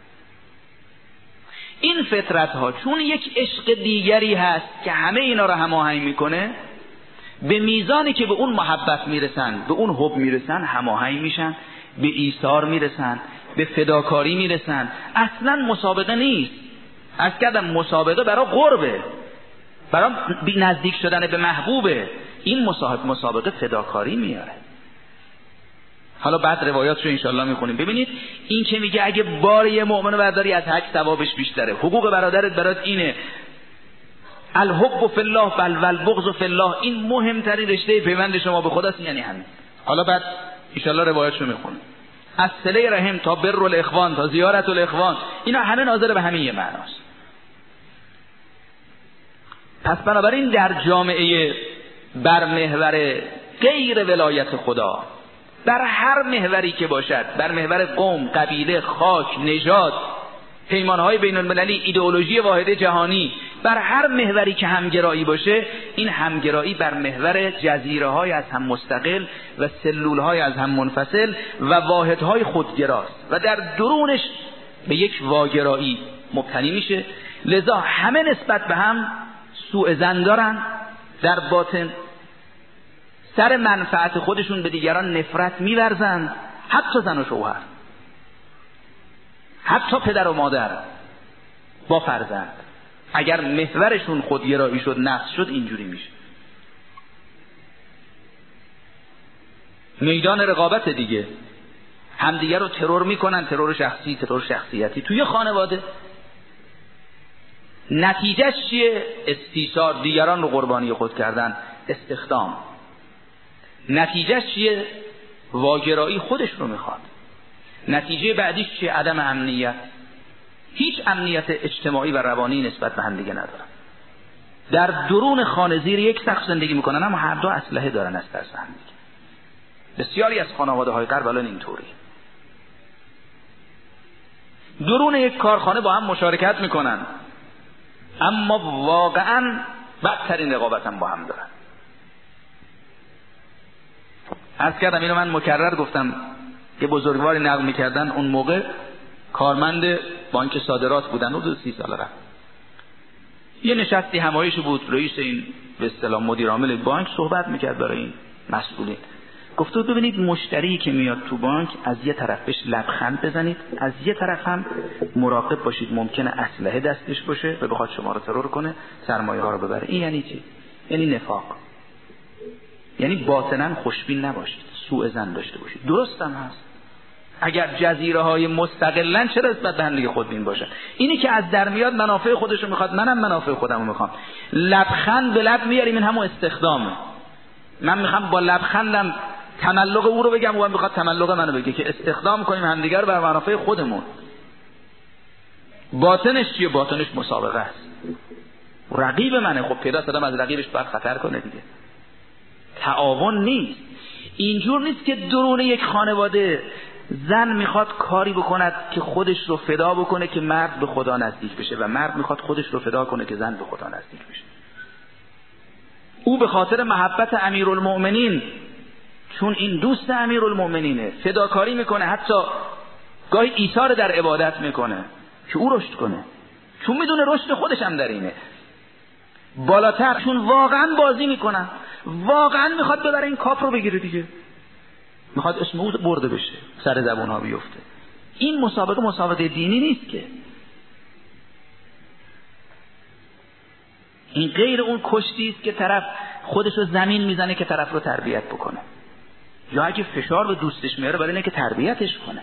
S2: این فطرت ها چون یک عشق دیگری هست که همه اینا رو هماهنگ میکنه، به میزانی که به اون محبت میرسن، به اون حب میرسن، هماهنگ میشن، به ایثار میرسن، به فداکاری میرسن. اصلا مسابقه نیست. از کردم مسابقه برای قربه، برای نزدیک شدن به محبوبه. این مسابقه فداکاری میاره. حالا بعد روایات رو انشالله میخونیم. ببینید این که میگه اگه بار یه مؤمن رو برداری از حج ثوابش بیشتره، حقوق برادرت برات اینه، الحب فی الله بل والبغض فی الله، این مهمترین رشته پیوند شما به خداست. یعنی همین. حالا بعد ان شاء الله روایتشو میخونیم. از صله رحم تا بر الاخوان تا زیارت الاخوان، اینا همه ناظر به همین یه معناست. پس بنابراین در جامعه بر محور غیر ولایت خدا، بر هر محوری که باشد، بر محور قوم، قبیله، خاک، نژاد، پیمانهای بین المللی، ایدئولوژی واحد جهانی، بر هر محوری که همگرایی باشه، این همگرایی بر محور جزیره‌های از هم مستقل و سلول‌های از هم منفصل و واحدهای خودگراست و در درونش به یک واگرایی مبتنی میشه. لذا همه نسبت به هم سوء ظن دارن، در باطن سر منفعت خودشون به دیگران نفرت می‌ورزند، حتی زن و شوهر، حتی پدر و مادر با فرزند. اگر محورشون خودگرایی شد، نفس شد، اینجوری میشه. میدان رقابت دیگه، همدیگر رو ترور میکنن، ترور شخصی، ترور شخصیتی. توی خانواده نتیجهش چیه؟ استیثار، دیگران رو قربانی خود کردن، استخدام. نتیجهش چیه؟ واگرایی، خودش رو میخواد. نتیجه بعدیش چیه؟ عدم امنیت. هیچ امنیت اجتماعی و روانی نسبت به هم دیگه ندارن. در درون خانه زیر یک سقف زندگی میکنن، اما هر دو اسلحه دارن از ترس هم دیگه. بسیاری از خانواده های غرب الان اینطوری. درون یک کارخانه با هم مشارکت میکنن، اما واقعا بدترین رقابت هم با هم دارن. عرض کردم اینو من مکرر گفتم، یه بزرگواری نقل میکردن، اون موقع کارمند بانک صادرات بودن، حدود سی سال رفت. یه نشستی همایش بود، رئیس این به اصطلاح مدیر عامل بانک صحبت میکرد برای این مسئولین. گفت ببینید مشتری که میاد تو بانک، از یه طرف بهش لبخند بزنید، از یه طرف هم مراقب باشید ممکنه اسلحه دستش باشه و بخواد شما رو ترور کنه، سرمایه ها رو ببره. این یعنی چی؟ یعنی نفاق. یعنی باطنا خوشبین نباشید، سوء ظن داشته باشید. درست هم هست. اگر جزیره های مستقلن چرا نسبت به هم دیگه خودبین باشن؟ اینی که از در میاد منافع خودش رو میخواد، منم منافع خودم رو میخوام. لبخند به لب میاریم، این همون استخدامه. من میخوام با لبخندم تملق او رو بگم، او هم میخواد تملق منو بگه، که استخدام کنیم همدیگه رو بر منافع خودمون. باطنش چیه؟ باطنش مسابقه است. رقیب منه، خب پیدا آدم از رقیبش باید خطر کنه دیگه. تعاون نیست. اینجور نیست که درون یک خانواده زن میخواد کاری بکند که خودش رو فدا بکنه که مرد به خدا نزدیک بشه و مرد میخواد خودش رو فدا کنه که زن به خدا نزدیک بشه. او به خاطر محبت امیرالمؤمنین، چون این دوست امیرالمؤمنینه، فداکاری میکنه، حتی گاهی ایثار در عبادت میکنه که او رشد کنه، چون میدونه رشد خودش هم در اینه. بالاتر چون واقعا بازی میکنن، واقعا میخواد ببره این کاپ رو بگیره دیگه، میخواد اسم او برده بشه، سر زبون ها بیفته. این مسابقه مسابقه دینی نیست که. این غیر اون کشتی است که طرف خودش رو زمین میزنه که طرف رو تربیت بکنه، یا اگه فشار به دوستش میاره برای اینه که تربیتش کنه.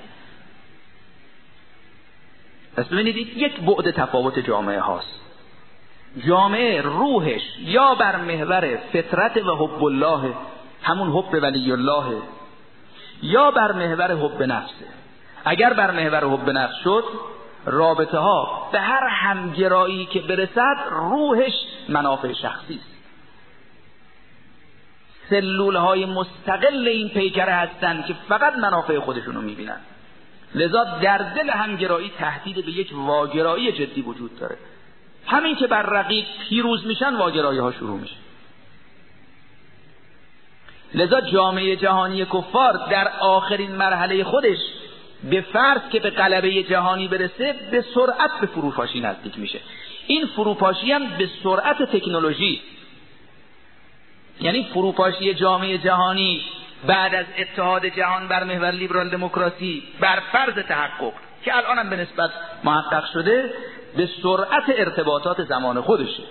S2: پس ببینید یک بعد تفاوت جامعه هاست. جامعه روحش یا بر محور فطرت و حب الله، همون حب ولی الله، یا بر محور حب نفسه. اگر بر محور حب نفس شد، رابطه ها به هر همگرایی که برسد روحش منافع شخصی است. سلول های مستقل این پیکره هستند که فقط منافع خودشونو میبینن. لذا در دل همگرایی تهدید به یک واگرایی جدی وجود داره. همین که بر رقیب پیروز میشن، واگرایی ها شروع میشه. لذا جامعه جهانی کفار در آخرین مرحله خودش به فرض که به غلبه جهانی برسه، به سرعت به فروپاشی نزدیک میشه. این فروپاشی هم به سرعت تکنولوژی، یعنی فروپاشی جامعه جهانی بعد از اتحاد جهان بر محور لیبرال دموکراسی بر فرض تحقق که الان هم به نسبت محقق شده، به سرعت ارتباطات زمان خودشه.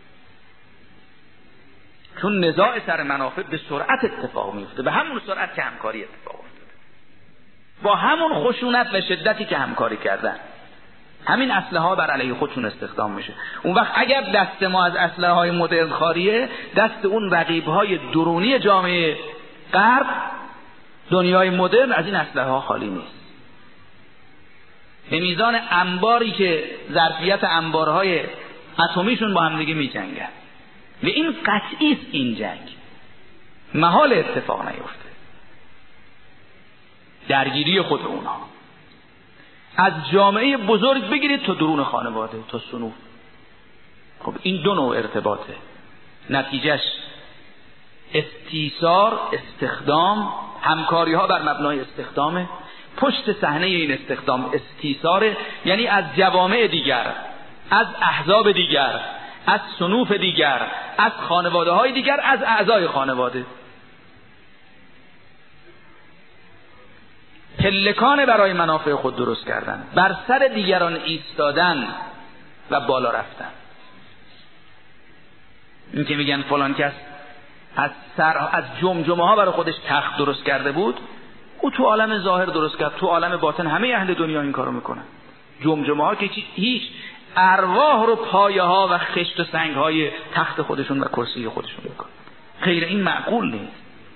S2: چون نزاع سر منافع به سرعت اتفاق میفته، به همون سرعت که همکاری اتفاق افتاده، با همون خشونت و شدتی که همکاری کردن. همین اسلحه ها بر علیه خودشون استخدام میشه. اون وقت اگر دست ما از اسلحه های مدرن خالیه، دست اون رقیب های درونی جامعه غرب، دنیای مدرن، از این اسلحه ها خالی نیست. به میزان انباری که ظرفیت انبارهای اتمیشون با هم دیگه میجنگن و این قطعی است. این جنگ محال اتفاق نیفته. درگیری خود اونها از جامعه بزرگ بگیرید تا درون خانواده تا صنوف. خب این دو نوع ارتباطه، نتیجهش استیثار، استخدام، همکاری ها بر مبنای استخدامه. پشت صحنه این استخدام استیثاره، یعنی از جوامع دیگر، از احزاب دیگر، از صنوف دیگر، از خانواده های دیگر، از اعضای خانواده پلکان برای منافع خود درست کردن، بر سر دیگران ایستادن و بالا رفتن. این که میگن فلان کس از سر از جمجمه ها برای خودش تخت درست کرده بود، او تو عالم ظاهر درست کرد، تو عالم باطن همه اهل دنیا این کارو میکنن. جمجمه ها که هیچ ارواح رو پایه ها و خشت و سنگ های تخت خودشون و کرسی خودشون میکنن. غیر این معقول نیست.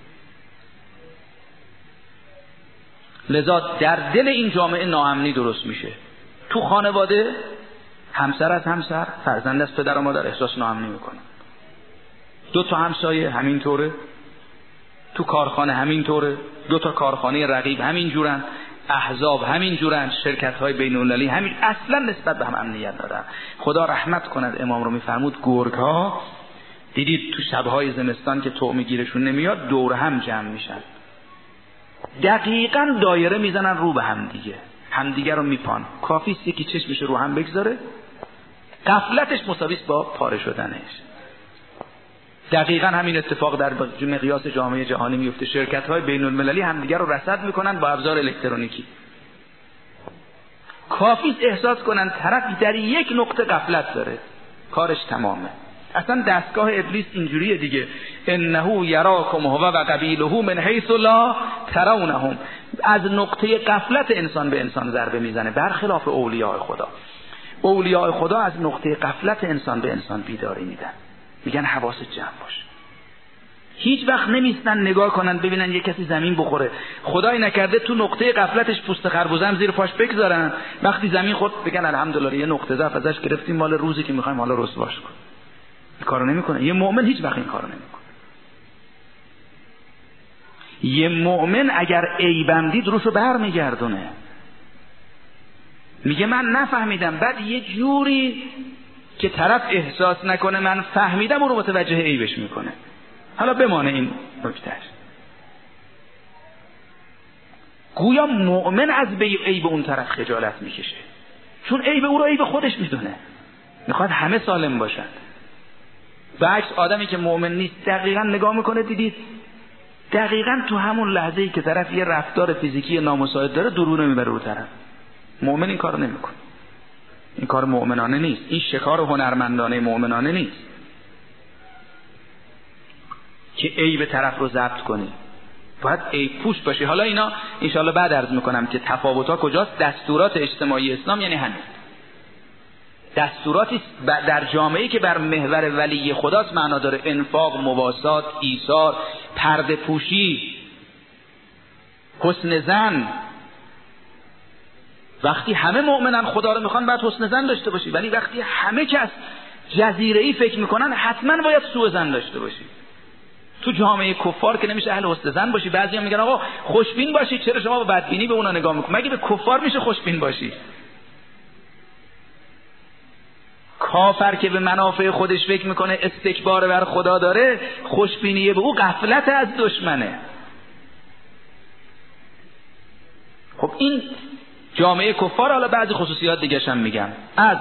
S2: لذا در دل این جامعه ناامنی درست میشه. تو خانواده همسر از همسر، فرزند از پدر و مادر احساس ناامنی میکنه. دو تا همسایه همین طوره، تو کارخانه همین طوره، دو تا کارخانه رقیب همین جورن، احزاب همین جورن، شرکت های بین المللی همین، اصلا نسبت به هم امنیت ندارن. خدا رحمت کند امام رو میفرمود گرگ ها دیدید تو شبهای زمستان که طعم گیرشون نمیاد دور هم جمع میشن، دقیقاً دایره میزنن رو به هم دیگه، همدیگه رو میپان. کافی است یکی چشمش رو هم بگذاره، غفلتش مساوی است با پاره شدنش. دقیقاً همین اتفاق در مقیاس جامعه جهانی میفته. شرکت‌های بین المللی همدیگه رو رصد میکنن با ابزار الکترونیکی. کافی است احساس کنن طرف در یک نقطه غفلت داره، کارش تمامه. اصلا دستگاه ابلیس اینجوریه دیگه، انه یراکم هو و قبیله من حیث لا ترونهم. از نقطه غفلت انسان به انسان ضربه میزنه، برخلاف اولیاء خدا. اولیاء خدا از نقطه غفلت انسان به انسان بیداری میدن، میگن حواست جمع باش. هیچ وقت نمیستن نگاه کنن ببینن یه کسی زمین بخوره، خدای نکرده تو نقطه غفلتش پوست خربوزه هم زیر پاش بگذارن، وقتی زمین خورد بگن الحمدلله یه نقطه ضعف ازش گرفتیم، مال روزی که میخوایم حالا رسواش کن. این کارو نمیکنه. یه مؤمن هیچ وقت این کارو نمیکنه. یه مؤمن اگر عیبم دید روشو برمیگردونه، میگه من نفهمیدم، بعد یه جوری که طرف احساس نکنه من فهمیدم، او رو متوجه عیبش میکنه. حالا بمانه این نکتهش. گویا مؤمن از عیب اون طرف خجالت میکشه، چون عیب او رو عیب خودش میدونه، میخواد همه سالم باشن. برعکس آدمی که مؤمن نیست دقیقاً نگاه میکنه، دیدید دقیقاً تو همون لحظه‌ای که طرف یه رفتار فیزیکی نامساعد داره درونه میبره رو طرف. مؤمن این کارو نمیکنه. این کار مؤمنانه نیست، این شکار هنرمندانه مؤمنانه نیست که عیب طرف رو ضبط کنی. باید عیب پوش باشی. حالا اینا انشالله بعد عرض میکنم که تفاوت‌ها کجاست. دستورات اجتماعی اسلام یعنی همین دستوراتی در جامعه‌ای که بر محور ولی خداست معنا داره. انفاق، مواسات، ایثار، پرده پوشی، حسن ظن. وقتی همه مؤمنن خدا رو میخوان باید حسن ظن داشته باشی، ولی وقتی همه کس جزیره‌ای فکر میکنن حتما باید سوء ظن داشته باشی. تو جامعه کفار که نمیشه اهل حسن ظن باشی. بعضیا میگن آقا خوشبین باشی، چرا شما با بدبینی به اونا نگاه میکنی؟ مگه به کفار میشه خوشبین باشی؟ کافر که به منافع خودش فکر میکنه استکبار بر خدا داره، خوشبینی به او غفلت از دشمنه. خب این جامعه کفار، حالا بعضی خصوصیات دیگه هم میگم، از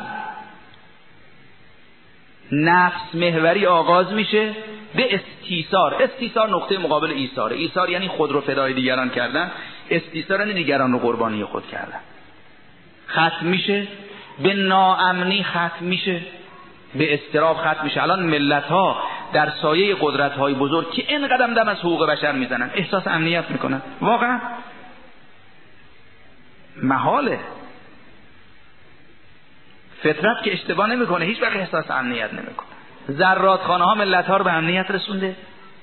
S2: نفس محوری آغاز میشه به استیثار. استیثار نقطه مقابل ایثار. ایثار یعنی خود رو فدای دیگران کردن، استیثار یعنی دیگران رو قربانی خود کردن. ختم میشه به ناامنی، ختم میشه به اضطراب، ختم میشه. الان ملت ها در سایه قدرت های بزرگ که این قدم دم از حقوق بشر میزنن احساس امنیت میکنن. واقعا محاله. فطرت که اشتباه نمیکنه، هیچ وقت احساس امنیت نمیکنه. زرادخانه ها ملت ها رو به امنیت رسونده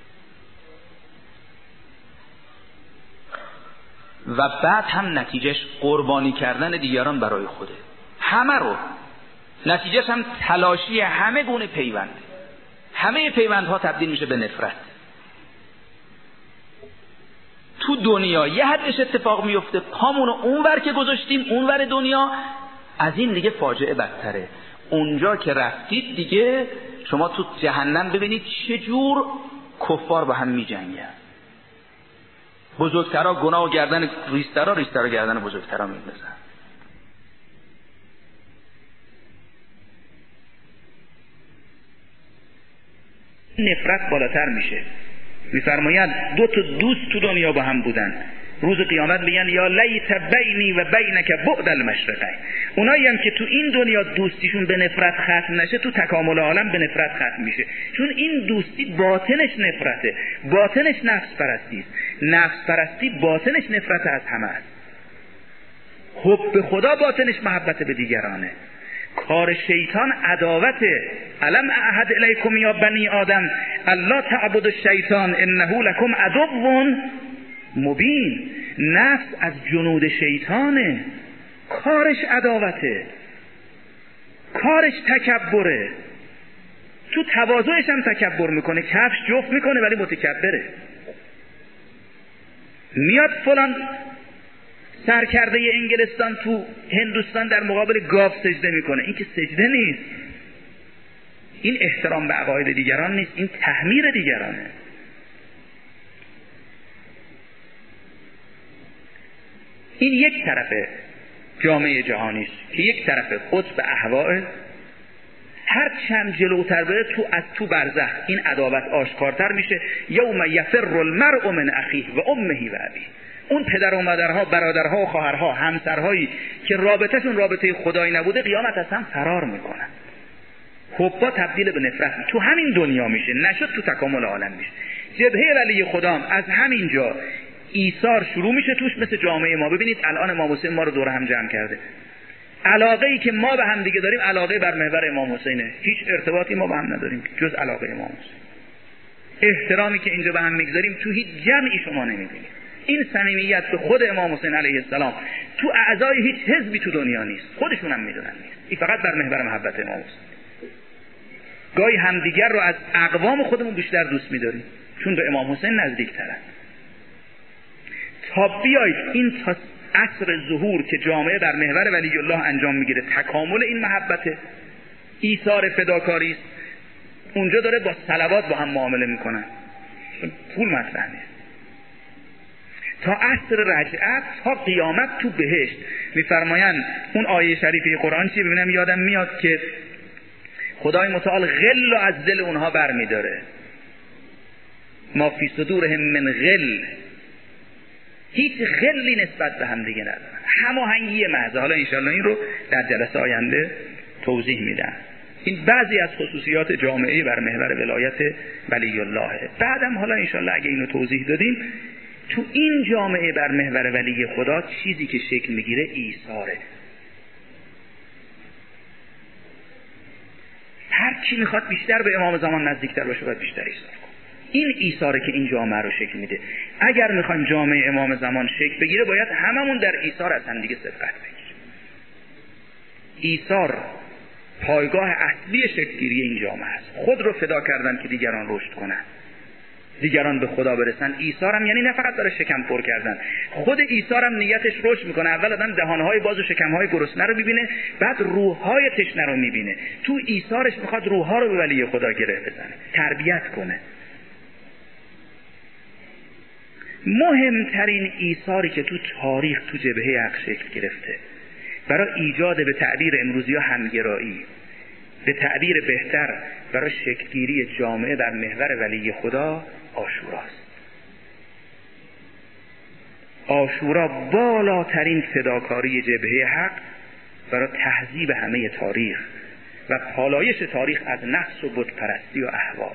S2: و بعد هم نتیجهش قربانی کردن دیگران برای خوده، همه رو. نتیجهش هم تلاشی همه گونه پیوند، همه پیوندها تبدیل میشه به نفرت. تو دنیا یه حدش اتفاق میفته، پامونو اونور که گذاشتیم اونور دنیا، از این دیگه فاجعه بدتره. اونجا که رفتید دیگه شما تو جهنم ببینید چجور کفار با هم میجنگن. بزرگترا گناه و گردن ریسترا، ریسترا گردن بزرگترا میندازن.
S3: نفرت بالاتر میشه. میفرماید دو تا دوست تو دنیا با هم بودن، روز قیامت میگن یا لیت بینی و بینک بعد المشرقین. اونایی هم که تو این دنیا دوستیشون به نفرت ختم نشه، تو تکامل عالم به نفرت ختم میشه، چون این دوستی باطنش نفرته، باطنش نفس پرستی است. نفس پرستی باطنش نفرت از همه است. حب خدا باطنش محبت به دیگرانه. کار شیطان عداوته. الم اعهد الیکم یا بنی آدم الا تعبدوا الشیطان انه لکم عدو مبین. نفس از جنود شیطانه، کارش عداوته، کارش تکبره. تو تواضعش هم تکبر میکنه، کفش جفت میکنه ولی متکبره. میاد فلان سرکرده انگلستان تو هندوستان در مقابل گاو سجده میکنه. این که سجده نیست، این احترام به عقاید دیگران نیست، این تحمیر دیگرانه. این یک طرف جامعه جهانی است که یک طرف قطب اهواء، هر چند جلوتر بره تو از تو برزخ این عداوت آشکارتر میشه. یوم یفر المرء من اخیه و امه و ابیه. اون پدر و مادرها، برادرها و خواهرها، همسرهایی که رابطهشون رابطه خدایی نبوده، قیامت از هم فرار میکنن. حبا تبدیل به نفرت تو همین دنیا میشه، نشد تو تکامل عالم میشه. جبهه ولی خدام از همین جا ایثار شروع میشه توش. مثل جامعه ما ببینید الان امام حسین ما رو دور هم جمع کرده. علاقه ای که ما به هم دیگه داریم علاقه بر محور امام حسینه، هیچ ارتباطی ما با هم نداریم جز علاقه امام حسین. احترامی که اینجا به هم میگذاریم تو هیچ جمعی شما نمیبینید. این صمیمیت به خود امام حسین علیه السلام تو اعضای هیچ حزبی تو دنیا نیست، خودشون هم میدونن نیست. این فقط بر محور محبت امام حسین. گاهی همدیگر رو از اقوام خودمون بیشتر دوست می‌داریم چون به امام حسین نزدیک‌ترن. تا بیایید این تا عصر ظهور که جامعه در محور ولی الله انجام میگیره، تکامل این محبت، ایثار فداکاری است. اونجا داره با صلوات با هم معامله میکنن، پول مطرح نیست. تا عصر رجعت، تا قیامت تو بهشت. میفرمایند اون آیه شریفه قرآن چی؟ ببینم یادم میاد که خدای متعال غل از دل اونها بر میداره. ما فی صدورهم من غل، هیچ غلی نسبت به هم دیگه ندارن، هماهنگی محض. حالا انشالله این رو در جلسه آینده توضیح میدم. این بعضی از خصوصیات جامعه بر محور ولایت ولی الله. بعدم حالا انشالله اگه اینو توضیح دادیم، تو این جامعه بر محور ولی خدا چیزی که شکل میگیره ایثاره. هر کی میخواد بیشتر به امام زمان نزدیکتر باشه باید بیشتر ایثار کنه. این ایثاره که این جامعه رو شکل میده. اگر میخوایم جامعه امام زمان شکل بگیره باید هممون در ایثار از هم دیگه سبقت بگیریم. ایثار پایگاه اصلی شکلگیری این جامعه است. خود رو فدا کردن که دیگران رشد کنن، دیگران به خدا برسن. ایثار هم یعنی نه فقط داره شکم پر کردن، خود ایثار هم نیتش رشد میکنه. اول آدم دهانهای باز و شکمهای گرسنه رو میبینه، بعد روحهای تشنه رو میبینه. تو ایثارش میخواد روحها رو به ولی خدا گره بزنه، تربیت کنه. مهمترین ایثاری که تو تاریخ تو جبهه حق شکل گرفته برای ایجاد به تعبیر امروزی ها همگرایی، به تعبیر بهتر برای شکلگیری جامعه در محور ولی خدا، عاشوراست. عاشورا بالاترین فداکاری جبهه حق برای تهذیب همه تاریخ و پالایش تاریخ از نفس و بت پرستی و اهواء.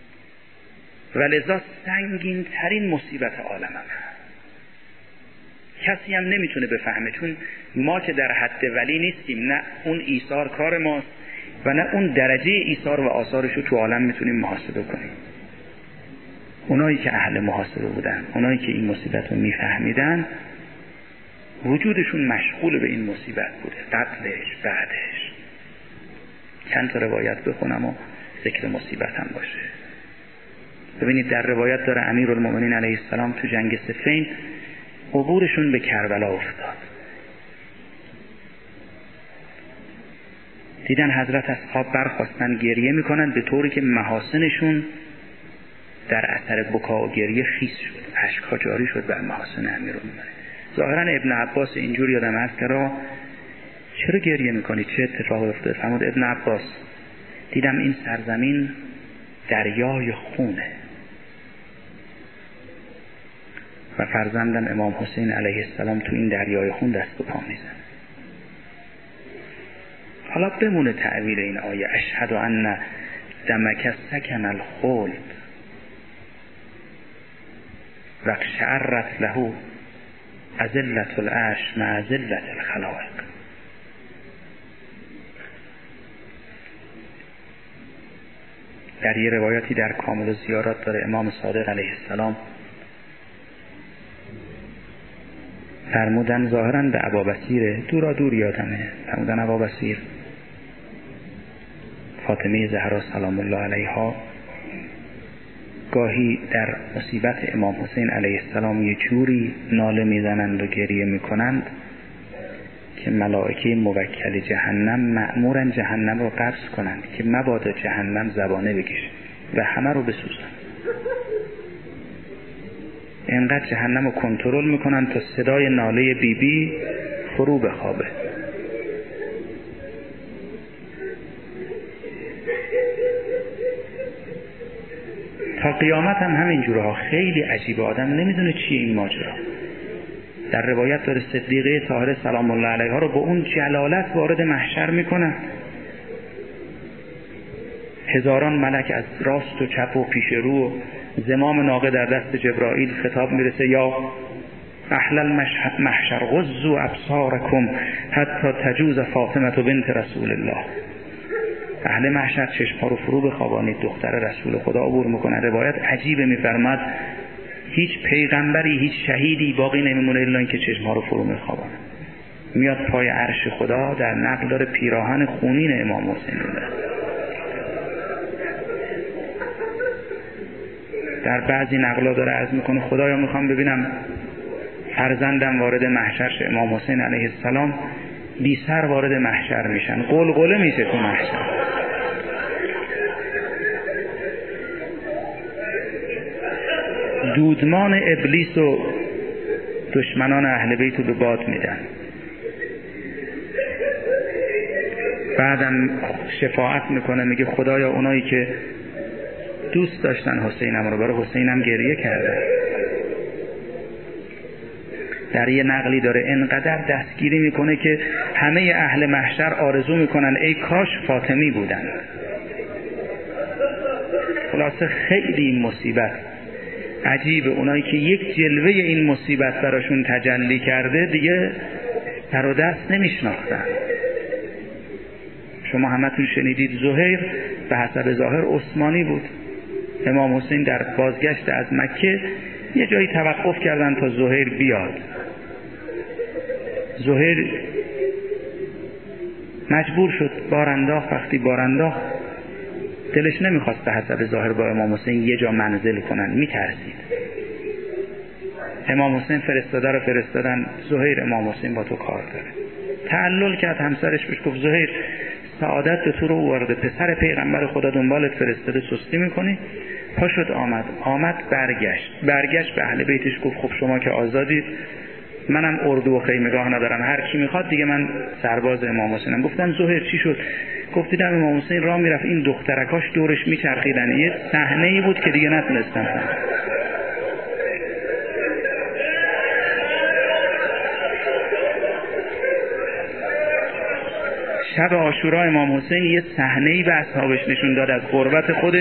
S3: ولذا سنگین ترین مصیبت عالم هم هست. کسی هم نمیتونه بفهمه، چون ما که در حد ولی نیستیم، نه اون ایثار کار ماست و نه اون درجه ایثار و آثارش رو تو عالم میتونیم محاسبه کنیم. اونایی که اهل محاسبه بودن، اونایی که این مصیبت رو میفهمیدن، وجودشون مشغول به این مصیبت بوده، قبلش بعدش. چند تا روایت بخونم و ذکر مصیبت هم باشه. ببینید در روایت داره امیرالمومنین علیه السلام تو جنگ صفین عبورشون به کربلا افتاد. دیدن حضرت از خواب برخاستن گریه میکنن به طوری که محاسنشون در اثر بکا و گریه خیس شد، اشک‌ها جاری شد بر محاسن امیرالمومنین. ظاهرا ابن عباس اینجور یادم هست که را چرا گریه میکنی، چه اتفاقی افتاد؟ فرمود ابن عباس دیدم این سرزمین دریای خونه و فرزندم امام حسین علیه السلام تو این دریای خون دست و پا میزن. حالا بمونه تعبیر این آیه اشهد ان دمک سکن الخلد و اقشعرت له اذلة العرش مع ذلة الخلائق. در یه روایاتی در کامل زیارات داره امام صادق علیه السلام فرمودن ظاهرا به ابابصیر، دورا دور یادمه، فرمودن ابابصیر فاطمه زهرا سلام الله علیها گاهی در مصیبت امام حسین علیه السلام یه جوری ناله میزنند و گریه میکنند که ملائکه موکل جهنم مأمورن جهنم رو قبض کنند که مبادا جهنم زبانه بکشه و همه رو بسوزن. اینقدر جهنم رو کنترل میکنن تا صدای ناله بی بی فرو بخوابه. تا قیامت هم همین جورها. خیلی عجیبه، آدم نمیدونه چیه این ماجرا. در روایت داره صدیقه طاهره سلام الله علیها رو با اون جلالت وارد محشر میکنن، هزاران ملک از راست و چپ و پیش رو و زمام ناقه در دست جبرائیل خطاب میرسه یا اهل المحشر غضوا ابصارکم حتی تجوز فاطمه بنت رسول الله. اهل محشر چشم‌ها رو فرو بخوابانید، دختر رسول خدا عبور میکنه. روایت عجیبه، میفرماد هیچ پیغمبری هیچ شهیدی باقی نمیمونه الا اینکه چشم‌ها رو فرو میخوابانه. میاد پای عرش خدا، در نقل داره پیراهن خونین امام حسین رو داره. در بعضی نقلا داره عرض میکنه خدایا میخوام ببینم فرزندم وارد محشر شه. امام حسین علیه السلام بی سر وارد محشر میشن، قلقله میشه تو محشر. دودمان ابلیس و دشمنان اهل بیت رو به باد میدن. بعدم شفاعت میکنه، میگه خدایا اونایی که دوست داشتن حسینم رو، برای حسینم گریه کرده. در یه نقلی داره انقدر دستگیری میکنه که همه اهل محشر آرزو میکنن ای کاش فاطمی بودن. خلاصه خیلی این مصیبت عجیبه. اونایی که یک جلوه این مصیبت براشون تجلی کرده دیگه سر و دست نمیشناختن. شما همتون شنیدید زهیر به حسب ظاهر عثمانی بود. امام حسین در بازگشت از مکه یه جایی توقف کردن تا زهیر بیاد. زهیر مجبور شد بارانداخت. وقتی بارانداخت دلش نمیخواست به حسب ظاهر با امام حسین یه جا منزل کنن، میترسید. امام حسین فرستاده رو فرستادن زهیر امام حسین با تو کار داره. تعلل کرد، همسرش بهش گفت زهیر سعادت به تو رو آورده، پسر پیغمبر خدا دنبالت فرستاده، سستی میکنی؟ پا شد آمد آمد برگشت برگشت به اهل بیتش گفت خب شما که آزادید، منم اردو و خیمگاه ندارم، هر کی میخواد دیگه من سرباز امام حسینم. گفتن زهیر چی شد؟ گفت دیدم امام حسین راه میرفت این دخترکاش دورش میچرخیدن، یه صحنه‌ای بود که دیگه نتونستم. شب عاشورا امام حسین یه صحنه‌ای به اصحابش نشون داد از قربت خودش.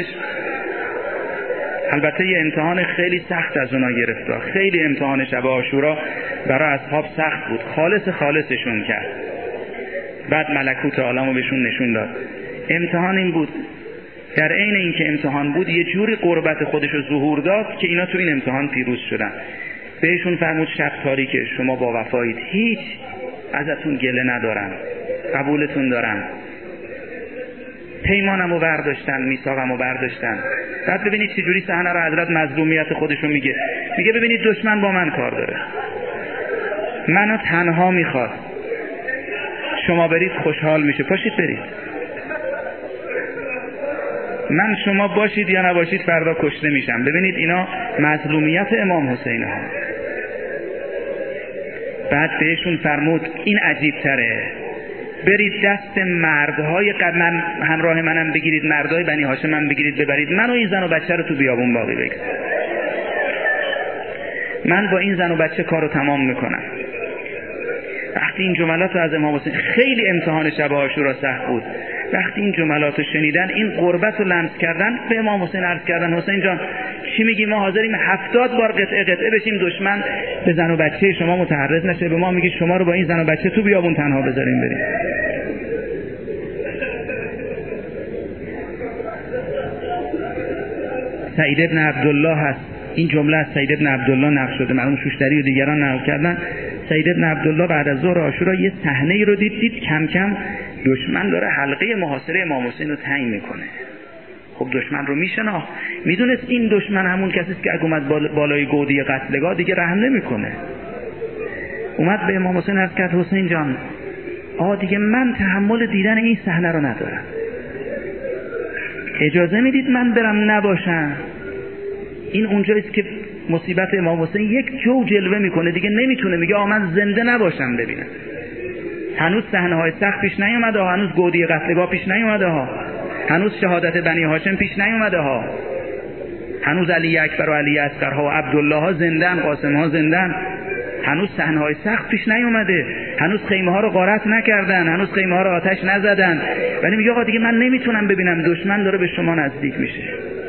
S3: البته یه امتحان خیلی سخت از اونا گرفت، خیلی امتحان شب عاشورا. برای اصحاب سخت بود، خالص خالصشون کرد. بعد ملکوت عالمو بهشون نشون داد. امتحان این بود، در عین اینکه امتحان بود یه جوری قربت خودش رو ظهور داد که اینا تو این امتحان پیروز شدن. بهشون فرمود شب تاریکه، شما با وفایید، هیچ ازتون گله ندارم، قبولتون دارم، پیمانمو برداشتن، میثاقمو برداشتن. بعد ببینید چه جوری صحنه رو حضرت مظلومیت خودش رو میگه. میگه ببینید دشمن با من کار داره، منو تنها میخواد، شما برید خوشحال میشه، پاشید برید. من شما باشید یا نباشید فردا کشته میشم. ببینید اینا مظلومیت امام حسین ها. بعد بهشون فرمود این عجیب تره، برید دست مردهای قد من همراه منم بگیرید، مردهای بنی هاشم هم بگیرید ببرید، من و این زن و بچه رو تو بیابون باقی بگذارید، من با این زن و بچه کارو تمام میکنم. وقتی این جملات رو از امام حسین، خیلی امتحان شب عاشورا سخت بود، وقتی این جملات رو شنیدن، این قربت رو لمس کردن، به امام حسین عرض کردن حسین جان چی میگی؟ ما حاضریم هفتاد بار قطعه قطعه بشیم، دشمن به زن و بچه شما متعرض نشه، به ما میگی شما رو با این زن و بچه تو بیابون تنها بذاریم بریم. سعید ابن عبدالله هست، این جمله از سعید ابن عبدالله نقل شده، مرحوم شوشتری و دیگران نقل کردن. سعید ابن عبدالله بعد از ظهر عاشورا یه صحنه‌ای رو دید، دید کم کم دشمن داره حلقه محاصره امام حسین رو تنگ میکنه. خب دشمن رو میشناخت، میدونست این دشمن همون کسی است که اگه اومد بالای گودی قتلگاه دیگه رحم نمیکنه. اومد به امام حسین عرض کرد حسین جان آقا دیگه من تحمل دیدن این صحنه رو ندارم، اجازه میدید من برم نباشم؟ این اونجاییست که مصیبت امام حسین یک جو جلوه میکنه، دیگه نمیتونه، میگه آقا من زنده نباشم ببینم. هنوز صحنه های سخت پیش نیومده ها، هنوز گودی قتلگاه پیش نیومده ها، هنوز شهادت بنی هاشم پیش نیومده ها، هنوز علی اکبر و علی اصغر ها و عبدالله ها زندن، قاسم ها زندن، هنوز صحنه های سخت پیش نیومده، هنوز خیمه ها رو غارت نکردن، هنوز خیمه ها رو آتش نزدن، ولی میگه آقا دیگه من نمیتونم ببینم، دشمن داره به شما نزدیک میشه.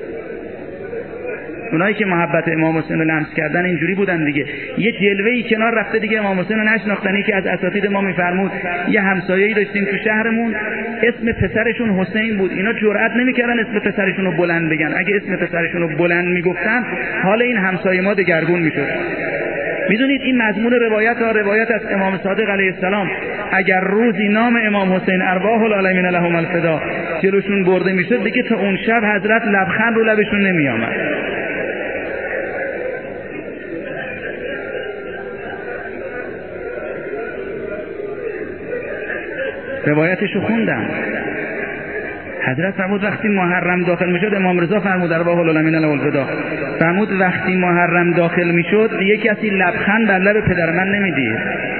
S3: اونایی که محبت امام حسین رو لمس کردن اینجوری بودن دیگه، یه جلوه‌ای کنار رفته دیگه امام حسین رو نشناختن. یکی از اساتید ما میفرمود یه همسایه‌ای داشتیم تو شهرمون، اسم پسرشون حسین بود، اینا جرئت نمی‌کردن اسم پسرشون رو بلند بگن، اگه اسم پسرشون رو بلند میگفتن حال این همسایه ما دگرگون میشد. میدونید این مضمون روایت ها روایت از امام صادق علیه السلام، اگر روزی نام امام حسین ارواح العالمین لهم الفدا جلوشون برده میشد دیگه تا اون شب حضرت لبخند رو لبشون نمیآمد. روایتشو خوندم، حضرت فرمود وقتی محرم داخل میشد، امام رضا فرمود ارواح العالمین لهم الفدا فرمود وقتی محرم داخل میشد یک کسی لبخند بر لب پدر من نمیدید.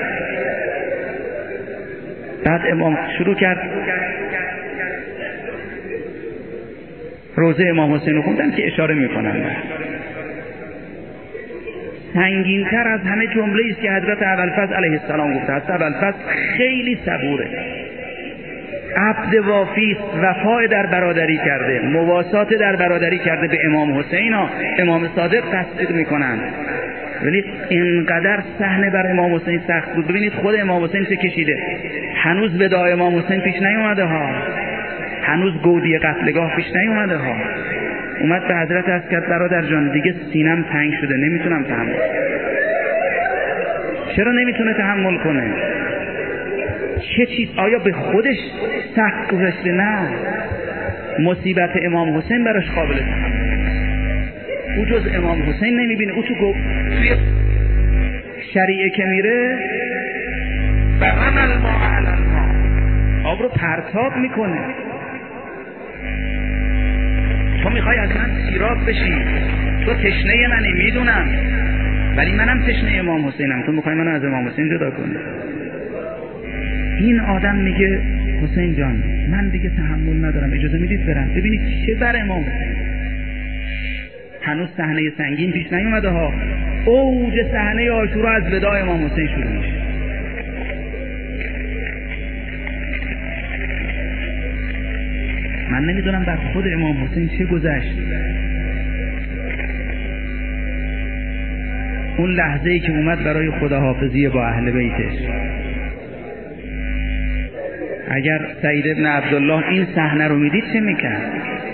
S3: بعد امام شروع کرد روزه امام حسین رو خوندن که اشاره میکنم سنگین‌تر از همه جمله‌ای است که حضرت ابوالفضل علیه السلام گفته. حضرت ابوالفضل خیلی صبوره، عبد وافی است، وفا در برادری کرده، مواسات در برادری کرده به امام حسین ها. امام صادق تصدیق میکنند، ولی اینقدر صحنه بر امام حسین سخت بود. ببینید خود امام حسین چه کشیده، هنوز وداع امام حسین پیش نیومده ها، هنوز گودی قتلگاه پیش نیومده ها. اومد به حضرت عرض کرد برادر جان دیگه سینم تنگ شده، نمیتونم تحمل. چرا نمیتونه تحمل کنه؟ چه چیز؟ آیا به خودش سخت گذشته؟ نه، مصیبت امام حسین براش قابل تحمل. او جز امام حسین نمیبینه. او تو گفت توی شریعه که میره برن الماء علی الماء، آب رو پرتاب میکنه. تو میخوای از من سیراب بشی، تو تشنه منی میدونم، ولی منم تشنه امام حسینم، تو میخوای منو از امام حسین جدا کنی. این آدم میگه حسین جان من دیگه تحمل ندارم، اجازه میدید برم. ببینید چه بر امام حسین. هنوز صحنه سنگین پیش نیومده ها، اوج صحنه عاشورا از وداع امام حسین شروع میشه. من نمیدونم بر خود امام حسین چه گذشت. اون لحظه‌ای که اومد برای خداحافظی با اهل بیتش. اگر سعید ابن عبدالله این صحنه رو میدید چه میکرد؟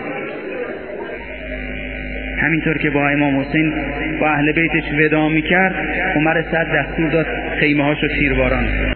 S3: همینطور که با امام حسین با اهل بیتش وداع میکرد، عمر صد دستور داد خیمه هاشو تیرباران